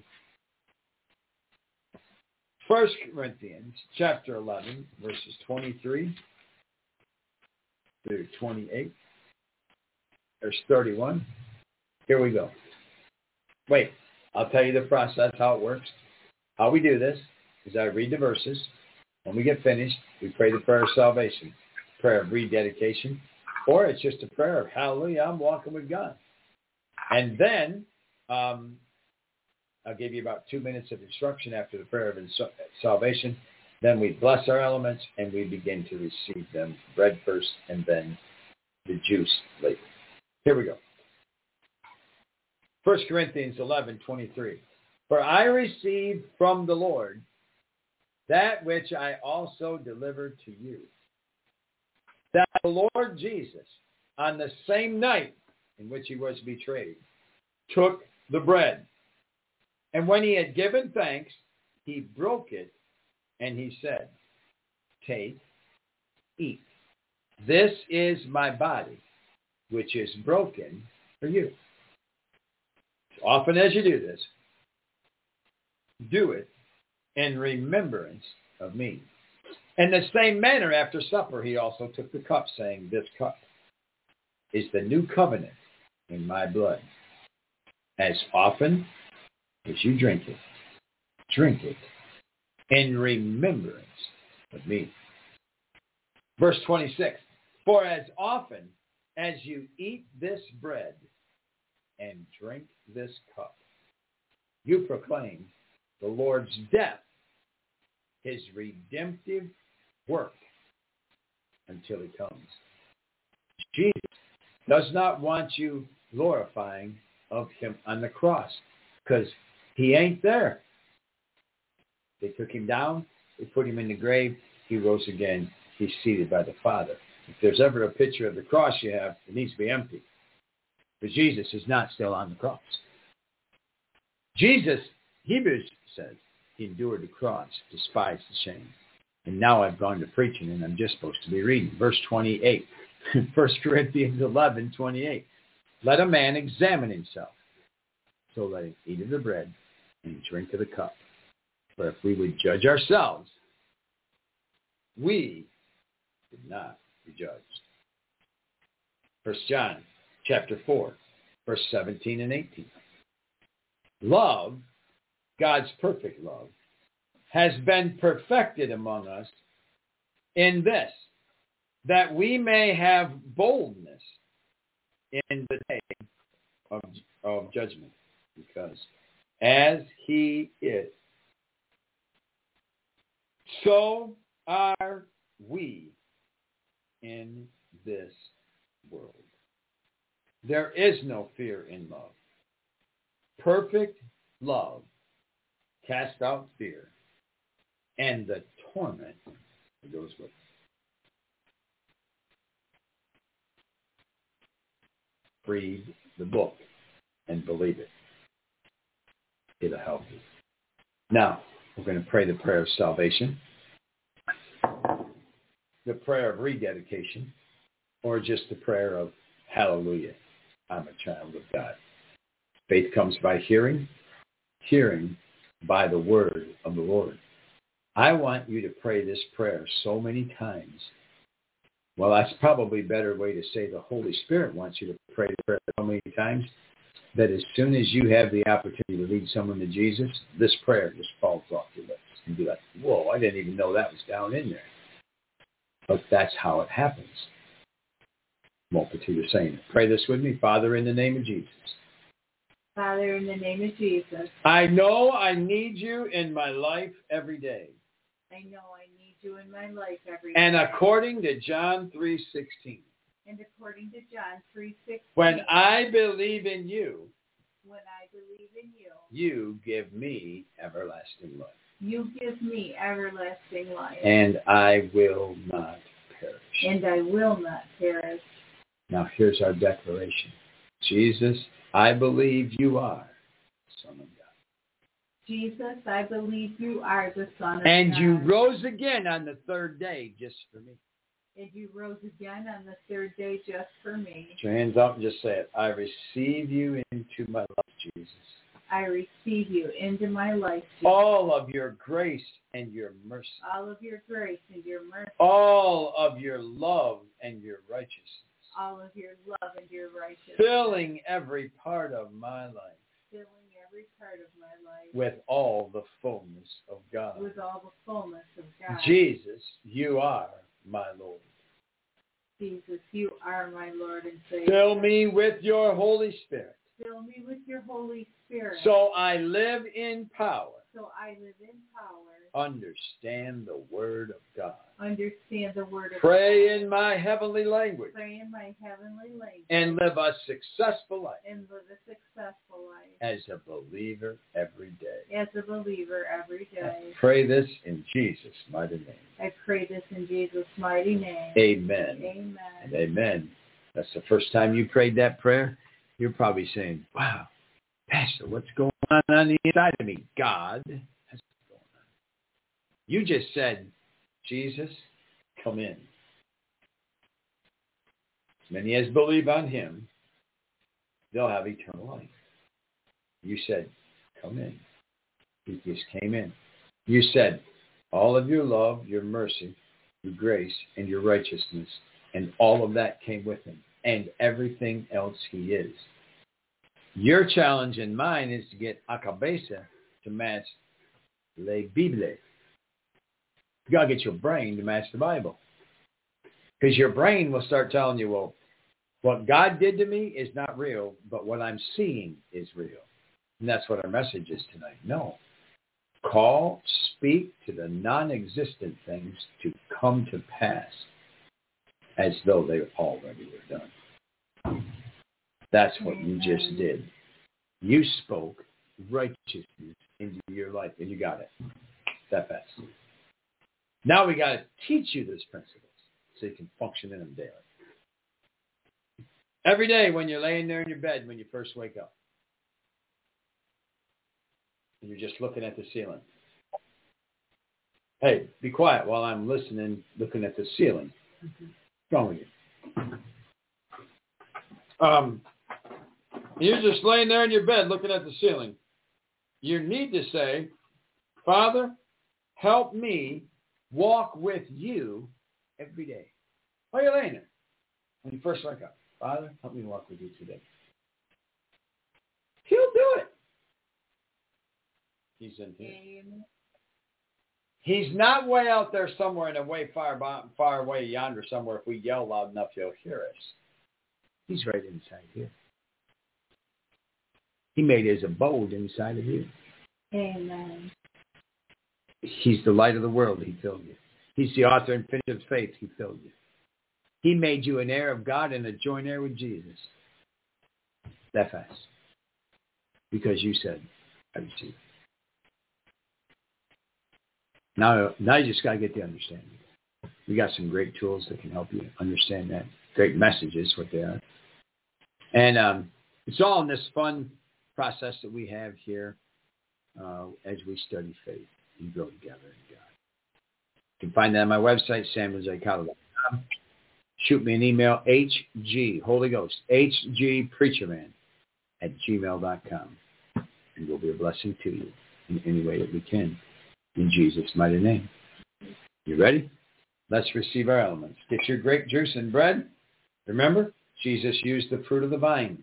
First Corinthians chapter eleven, verses twenty-three through twenty-eight. Verse thirty-one. Here we go. Wait, I'll tell you the process, how it works. How we do this is I read the verses. When we get finished, we pray the prayer of salvation, prayer of rededication, or it's just a prayer of hallelujah, I'm walking with God. And then um, I'll give you about two minutes of instruction after the prayer of insu- salvation. Then we bless our elements and we begin to receive them, bread first and then the juice later. Here we go. First Corinthians eleven twenty-three. For I received from the Lord that which I also delivered to you, that the Lord Jesus, on the same night in which he was betrayed, took the bread. And when he had given thanks, he broke it, and he said, take, eat. This is my body, which is broken for you. As often as you do this, do it in remembrance of me. In the same manner, after supper, he also took the cup, saying, this cup is the new covenant in my blood. As often as you drink it, drink it in remembrance of me. Verse twenty-six, for as often as you eat this bread and drink this cup, you proclaim the Lord's death, his redemptive work, until he comes. Jesus does not want you glorifying of him on the cross because he ain't there. They took him down. They put him in the grave. He rose again. He's seated by the Father. If there's ever a picture of the cross you have, it needs to be empty. But Jesus is not still on the cross. Jesus, Hebrews says, he endured the cross, despised the shame. And now I've gone to preaching, and I'm just supposed to be reading. Verse twenty-eight, First Corinthians eleven, twenty-eight. Let a man examine himself. So let him eat of the bread and drink of the cup. For if we would judge ourselves, we would not be judged. First John chapter four, verse seventeen and eighteen. Love, God's perfect love, has been perfected among us in this, that we may have boldness in the day of, of judgment. Because as he is, so are we in this world. There is no fear in love. Perfect love casts out fear, and the torment that goes with it. Read the book and believe it. It'll help you. Now, we're going to pray the prayer of salvation, the prayer of rededication, or just the prayer of hallelujah, I'm a child of God. Faith comes by hearing, hearing by the word of the Lord. I want you to pray this prayer so many times. Well, that's probably a better way to say the Holy Spirit wants you to pray the prayer so many times that as soon as you have the opportunity to lead someone to Jesus, this prayer just falls off your lips. And be like, whoa, I didn't even know that was down in there. But that's how it happens. Multitude are saying it. Pray this with me. Father, in the name of Jesus. Father, in the name of Jesus. I know I need you in my life every day. I know I need you in my life every day. And according to John three sixteen. And according to John three sixteen. When I believe in you. When I believe in you. You give me everlasting life. You give me everlasting life. And I will not perish. And I will not perish. Now here's our declaration. Jesus, I believe you are the Son of God. Jesus, I believe you are the Son of and God. And you rose again on the third day just for me. And you rose again on the third day just for me. Put your hands up and just say it. I receive you into my life, Jesus. I receive you into my life, Jesus. All of your grace and your mercy. All of your grace and your mercy. All of your love and your righteousness. All of your love and your righteousness. Filling every part of my life. Filling every part of my life. With all the fullness of God. With all the fullness of God. Jesus, you are my Lord. Jesus, you are my Lord and Savior. Fill me with your Holy Spirit. Fill me with your Holy Spirit. So I live in power. So I live in power. Understand the word of God. Understand the word of Pray God. in my heavenly language. Pray in my heavenly language. And live a successful life. And live a successful life. As a believer every day. As a believer every day. I pray this in Jesus' mighty name. I pray this in Jesus' mighty name. Amen. Amen. And amen. That's the first time you prayed that prayer. You're probably saying, wow, Pastor, what's going on on the inside of me? God, that's what's going on. You just said, Jesus, come in. As many as believe on him, they'll have eternal life. You said, come in. He just came in. You said, all of your love, your mercy, your grace, and your righteousness, and all of that came with him. And everything else he is. Your challenge and mine is to get a cabeza to match le Bible. You got to get your brain to match the Bible. Because your brain will start telling you, well, what God did to me is not real, but what I'm seeing is real. And that's what our message is tonight. No. Call, speak to the non-existent things to come to pass. as though they already were done. That's what you just did. You spoke righteousness into your life, and you got it. That fast. Now we got to teach you those principles so you can function in them daily. Every day when you're laying there in your bed when you first wake up, and you're just looking at the ceiling. Hey, be quiet while I'm listening, looking at the ceiling. Mm-hmm. What's wrong with you? Um, you're just laying there in your bed looking at the ceiling. You need to say, Father, help me walk with you every day. While you're laying there, when you first wake up, Father, help me walk with you today. He'll do it. He's in here. He's not way out there somewhere in a way far, far away yonder somewhere. If we yell loud enough, he'll hear us. He's right inside here. He made his abode inside of you. Amen. He's the light of the world. He filled you. He's the author and finisher of faith. He filled you. He made you an heir of God and a joint heir with Jesus. That fast. Because you said, I receive. Now, now you just got to get the understanding. We got some great tools that can help you understand that. Great messages, what they are. And um, it's all in this fun process that we have here uh, as we study faith and grow together in God. You can find that on my website, samuel j cottle dot com. Shoot me an email, hg, Holy Ghost, hgpreacherman at gmail dot com. And we'll be a blessing to you in any way that we can. In Jesus' mighty name. You ready? Let's receive our elements. Get your grape juice and bread. Remember, Jesus used the fruit of the vine,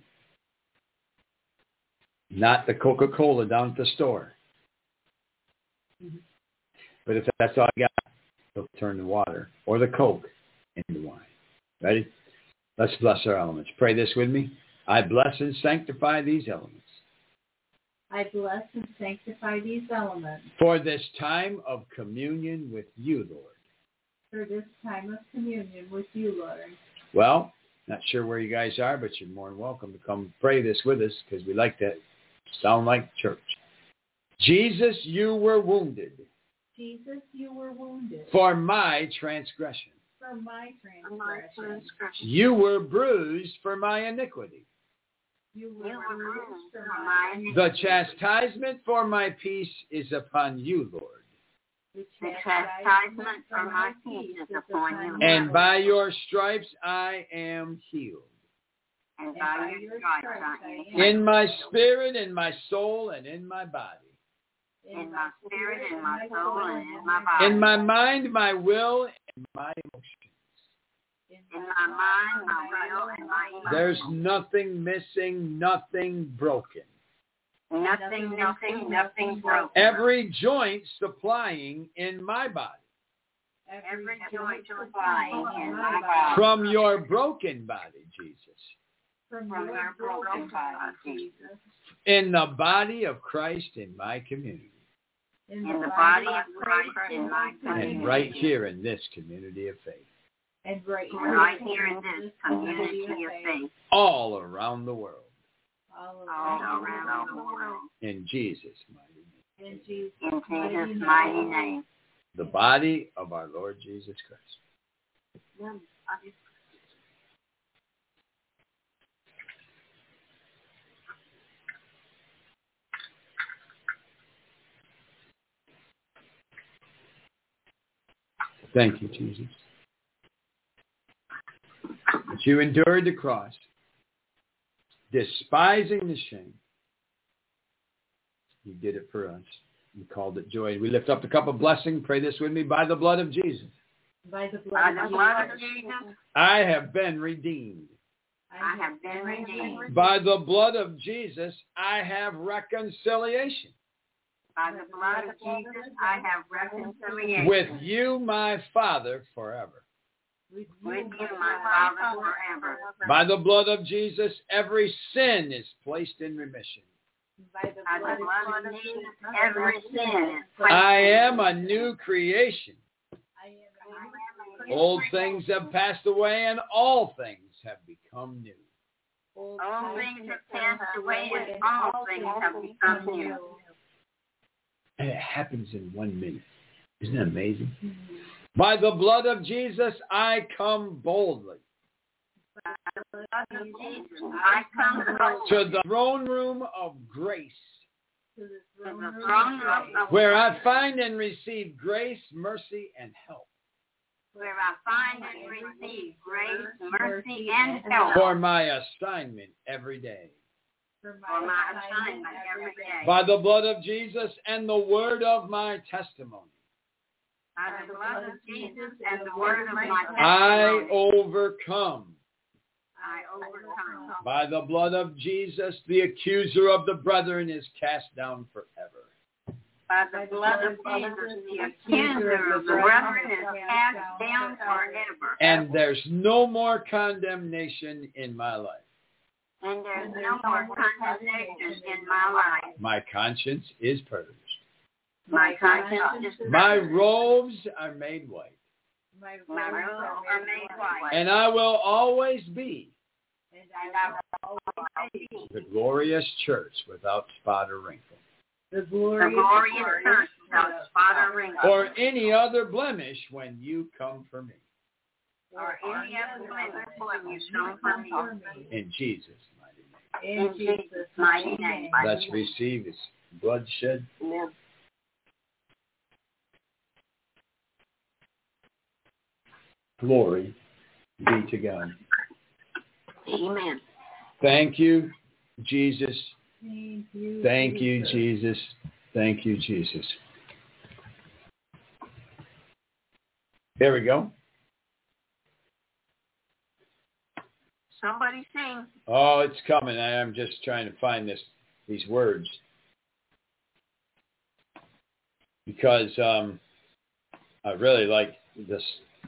not the Coca-Cola down at the store. Mm-hmm. But if that's all you got, he'll turn the water or the Coke into wine. Ready? Let's bless our elements. Pray this with me. I bless and sanctify these elements. I bless and sanctify these elements. For this time of communion with you, Lord. For this time of communion with you, Lord. Well, not sure where you guys are, but you're more than welcome to come pray this with us because we like to sound like church. Jesus, you were wounded. Jesus, you were wounded. For my transgression. For my transgression. You were bruised for my iniquity. You were bruised for my iniquity. The chastisement for my peace is upon you, Lord. The chastisement for my peace is upon you. And by your stripes I am healed. And by your stripes I am healed. In my spirit, in my soul, and in my body. In my spirit, in my soul, and in my body. In my mind, my will, and my emotions. In my mind, my will, and my emotions. There's nothing missing, nothing broken. Nothing, nothing, nothing broken. Every joint supplying in my body. Every joint supplying in my body. From your broken body, Jesus. From your broken body, Jesus. In the body of Christ in my community. In the body of Christ in my community. And right here in this community of faith. And right, right here in this community of faith. All around the world. All around, all around the world. In Jesus' mighty name. In Jesus' in Jesus' mighty name. The body of our Lord Jesus Christ. Yeah. Thank you, Jesus. That you endured the cross, despising the shame. You did it for us. You called it joy. We lift up the cup of blessing. Pray this with me. By the blood of Jesus. By the blood, By the blood of Jesus. I have been redeemed. I have been redeemed. By the blood of Jesus, I have reconciliation. By the blood of Jesus, I have reconciliation. With you, my Father, forever. With you, my Father, forever. By the blood of Jesus, every sin is placed in remission. By the blood of Jesus, every sin is placed. I am a new creation. Old things have passed away, and all things have become new. All things have passed away, and all things have become new. And it happens in one minute. Isn't that amazing? Mm-hmm. By the blood of Jesus, I come boldly. By the blood of Jesus, I come boldly. To the throne room of grace. To the throne room of grace. Where I find and receive grace, mercy, and help. Where I find and receive grace, mercy, and help. For my assignment every day. For my, For my assignment every day. By the blood of Jesus and the word of my testimony. By the blood of Jesus and the word of my testimony. I overcome. I overcome. By the blood of Jesus, the accuser of the brethren is cast down forever. By the blood of Jesus, the accuser of the brethren is cast down forever. And there's no more condemnation in my life. And there's no more condemnation in my life. My conscience is purged. My conscience is purged. My robes are made white. My robes are made white. And I will always be. And I will always be. The glorious church without spot or wrinkle. The glorious, the glorious church without spot or wrinkle. Or any other blemish when you come for me. Or any other blemish when you come for me. In Jesus' mighty name. In Jesus' mighty name. Let's receive his bloodshed. Amen. Glory be to God. Amen. Thank you, Jesus. Thank you, Thank Jesus. you, Jesus. Thank you, Jesus. There we go. Somebody sing. Oh, it's coming. I am just trying to find this these words. Because um, I really like this.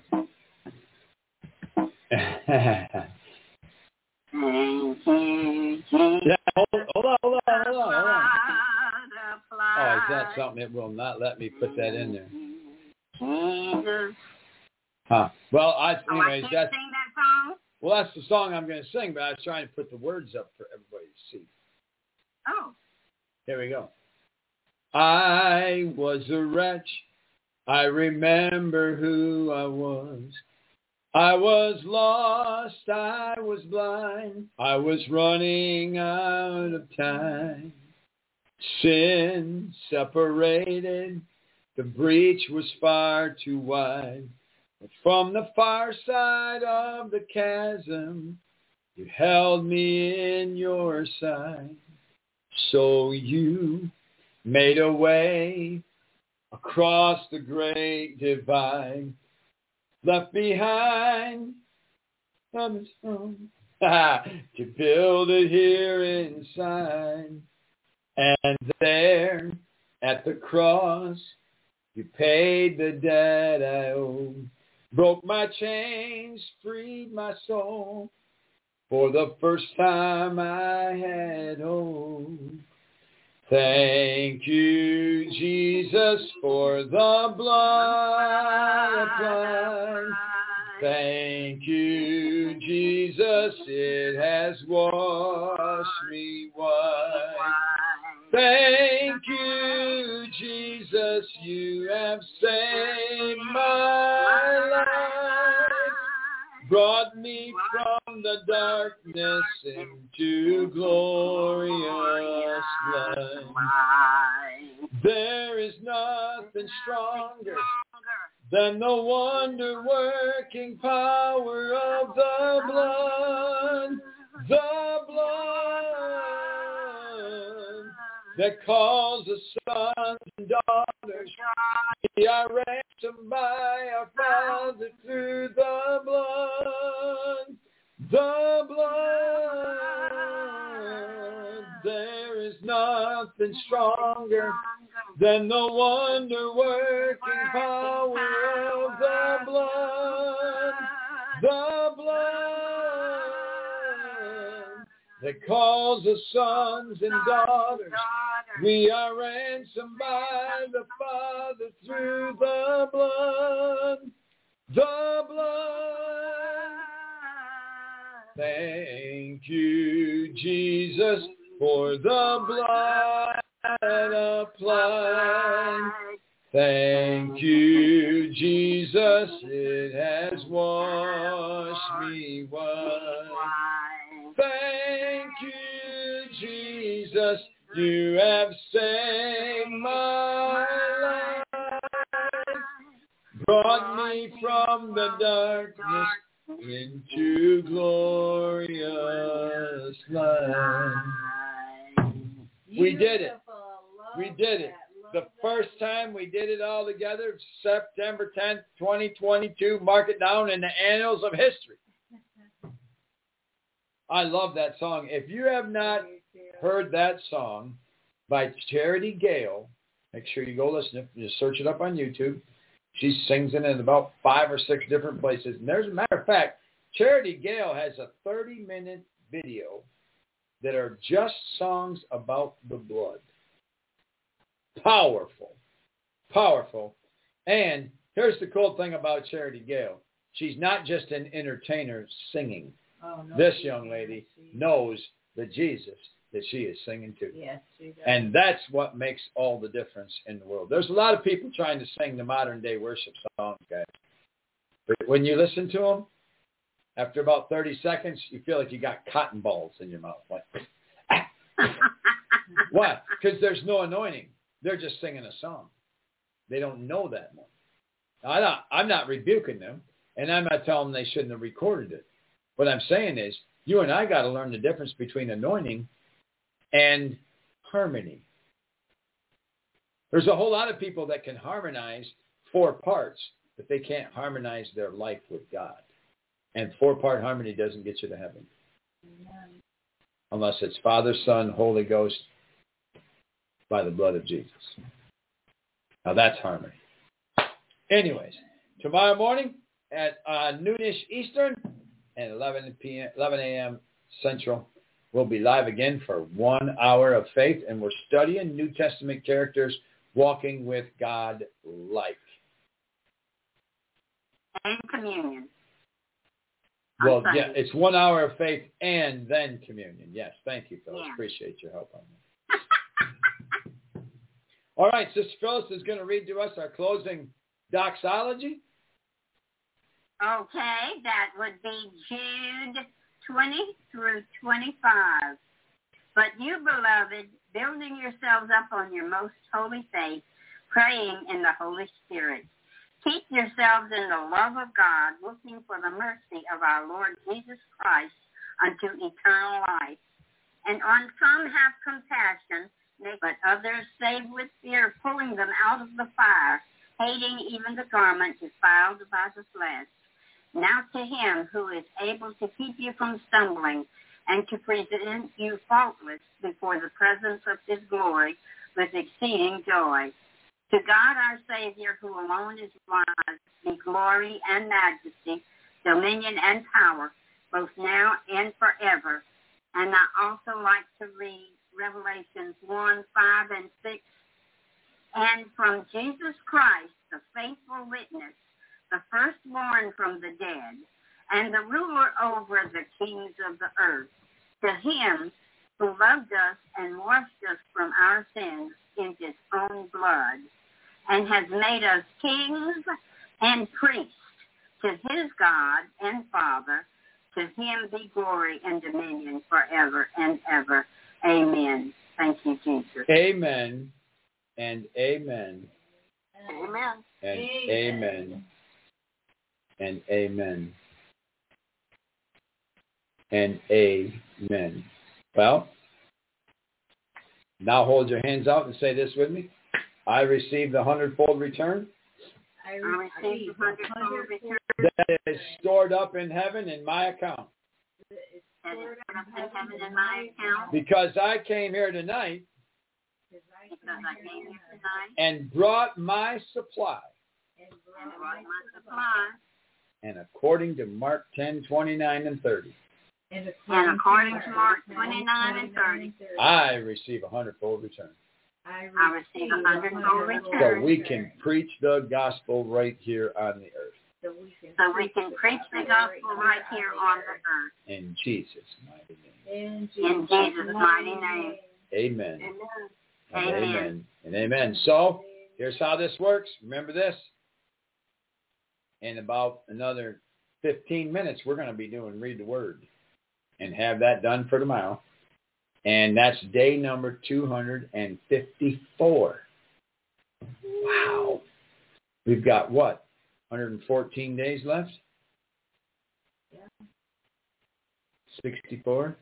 Yeah, hold, hold on, hold on, hold on, hold on. Oh, is that something? It will not let me put that in there. Jesus. Huh. Well, I, Oh, anyways, I can't that's, sing that song? well, that's the song I'm going to sing, but I was trying to put the words up for everybody to see. Oh. Here we go. I was a wretch. I remember who I was. I was lost, I was blind, I was running out of time. Sin separated, the breach was far too wide. But from the far side of the chasm, you held me in your side. So you made a way across the great divide. Left behind from his home to build it here inside. And there at the cross, you paid the debt I owed. Broke my chains, freed my soul. For the first time I had hope. Thank you, Jesus, for the blood applied. Thank you, Jesus, it has washed me white. Thank you, Jesus, you have saved my life. Brought me from the darkness into glorious light. There is nothing stronger than the wonder-working power of the blood, the blood that calls us sons and daughters. We are ransomed by our Father through the blood, the blood. There is nothing stronger than the wonder-working power of the blood, the blood that calls us sons and daughters. We are ransomed by the Father through the blood, the blood. Thank you, Jesus, for the blood applied. Thank you, Jesus, it has washed me white. Thank you, Jesus, you have saved my life. Brought me from the darkness into glorious light. We did it. We did it. The first time we did it all together, September tenth, twenty twenty-two. Mark it down in the annals of history. I love that song. If you have not heard that song by Charity Gale, make sure you go listen. Just search it up on YouTube. She sings it in about five or six different places. And there's a matter of fact, Charity Gale has a thirty-minute video that are just songs about the blood. Powerful. Powerful. And here's the cool thing about Charity Gale. She's not just an entertainer singing. Oh, no, this young lady knows the Jesus that she is singing to. Yes, she does. And that's what makes all the difference in the world. There's a lot of people trying to sing the modern day worship songs, guys. But when you listen to them, after about thirty seconds, you feel like you got cotton balls in your mouth. Like, what? Because there's no anointing. They're just singing a song. They don't know that much. I'm not, I'm not rebuking them, and I'm not telling them they shouldn't have recorded it. What I'm saying is, you and I got to learn the difference between anointing and harmony. There's a whole lot of people that can harmonize four parts, but they can't harmonize their life with God. And four-part harmony doesn't get you to heaven. Amen. Unless it's Father, Son, Holy Ghost, by the blood of Jesus. Now that's harmony. Anyways, tomorrow morning at uh, noonish Eastern and eleven p.m., eleven a.m. Central, we'll be live again for one hour of faith, and we're studying New Testament characters walking with God like. And communion. Well, yeah, it's one hour of faith and then communion. Yes, thank you, Phyllis. Yeah. Appreciate your help on that. All right, Sister Phyllis is going to read to us our closing doxology. Okay, that would be Jude twenty through twenty-five. But you, beloved, building yourselves up on your most holy faith, praying in the Holy Spirit. Keep yourselves in the love of God, looking for the mercy of our Lord Jesus Christ unto eternal life. And on some have compassion, but others save with fear, pulling them out of the fire, hating even the garment defiled by the flesh. Now to him who is able to keep you from stumbling and to present you faultless before the presence of his glory with exceeding joy. To God our Savior, who alone is wise, be glory and majesty, dominion and power, both now and forever. And I also like to read Revelations one, five, and six. And from Jesus Christ, the faithful witness, the firstborn from the dead, and the ruler over the kings of the earth, to him who loved us and washed us from our sins in his own blood, and has made us kings and priests to his God and Father. To him be glory and dominion forever and ever. Amen. Thank you, Jesus. Amen and amen. Amen. And amen. And amen. And amen. Well, now hold your hands out and say this with me. I received the hundredfold return. I received the hundredfold return. That is stored up in heaven in my account. That is stored up in heaven in my account. Because I came here tonight. Because I came here tonight. And brought my supply. And brought my supply. And according to Mark ten, twenty-nine, and thirty. And according, and according to Mark twenty-nine and thirty. I receive a hundredfold return. I receive a hundredfold return. So we can preach the gospel right here on the earth. So we can, so we can preach the gospel right here on the earth. In Jesus' mighty name. In Jesus', in Jesus mighty name. Amen. Amen. And Amen. amen. And amen. So, here's how this works. Remember this. In about another fifteen minutes, we're going to be doing Read the Word and have that done for tomorrow. And that's day number two hundred fifty-four. Wow. We've got what? one hundred fourteen days left? Yeah. sixty-four?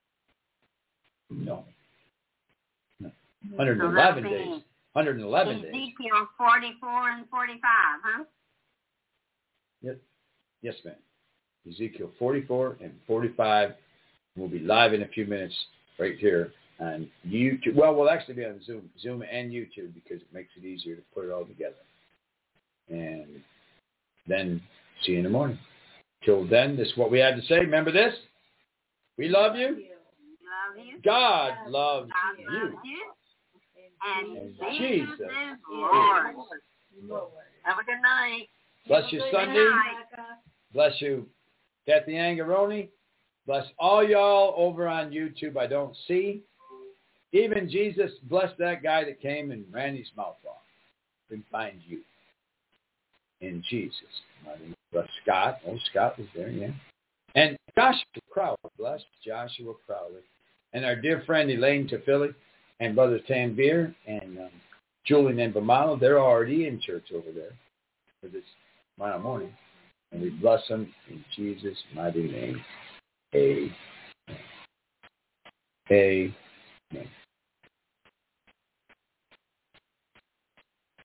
No. no. one hundred eleven so days. one hundred eleven Ezekiel days. Ezekiel forty-four and forty-five, huh? Yes, yes, ma'am. Ezekiel forty-four and forty-five. We'll be live in a few minutes right here on YouTube. Well, we'll actually be on Zoom, Zoom and YouTube because it makes it easier to put it all together. And then see you in the morning. Till then, this is what we had to say. Remember this? We love you. Love you. God loves God you. loves you. And, And Jesus, Jesus is Lord. Lord. Have a good night. Bless you, Good Sunday. night. Bless you, Kathy Angaroni. Bless all y'all over on YouTube I don't see. Even Jesus blessed that guy that came and ran his mouth off. Couldn't find you. In Jesus. Bless Scott. Oh, Scott was there, yeah. And Joshua Crowley. Bless Joshua Crowley. And our dear friend Elaine Tafili and Brother Tanvir and um, Julian and Bamalo. They're already in church over there for this tomorrow morning. And we bless them in Jesus' mighty name. Amen. Amen.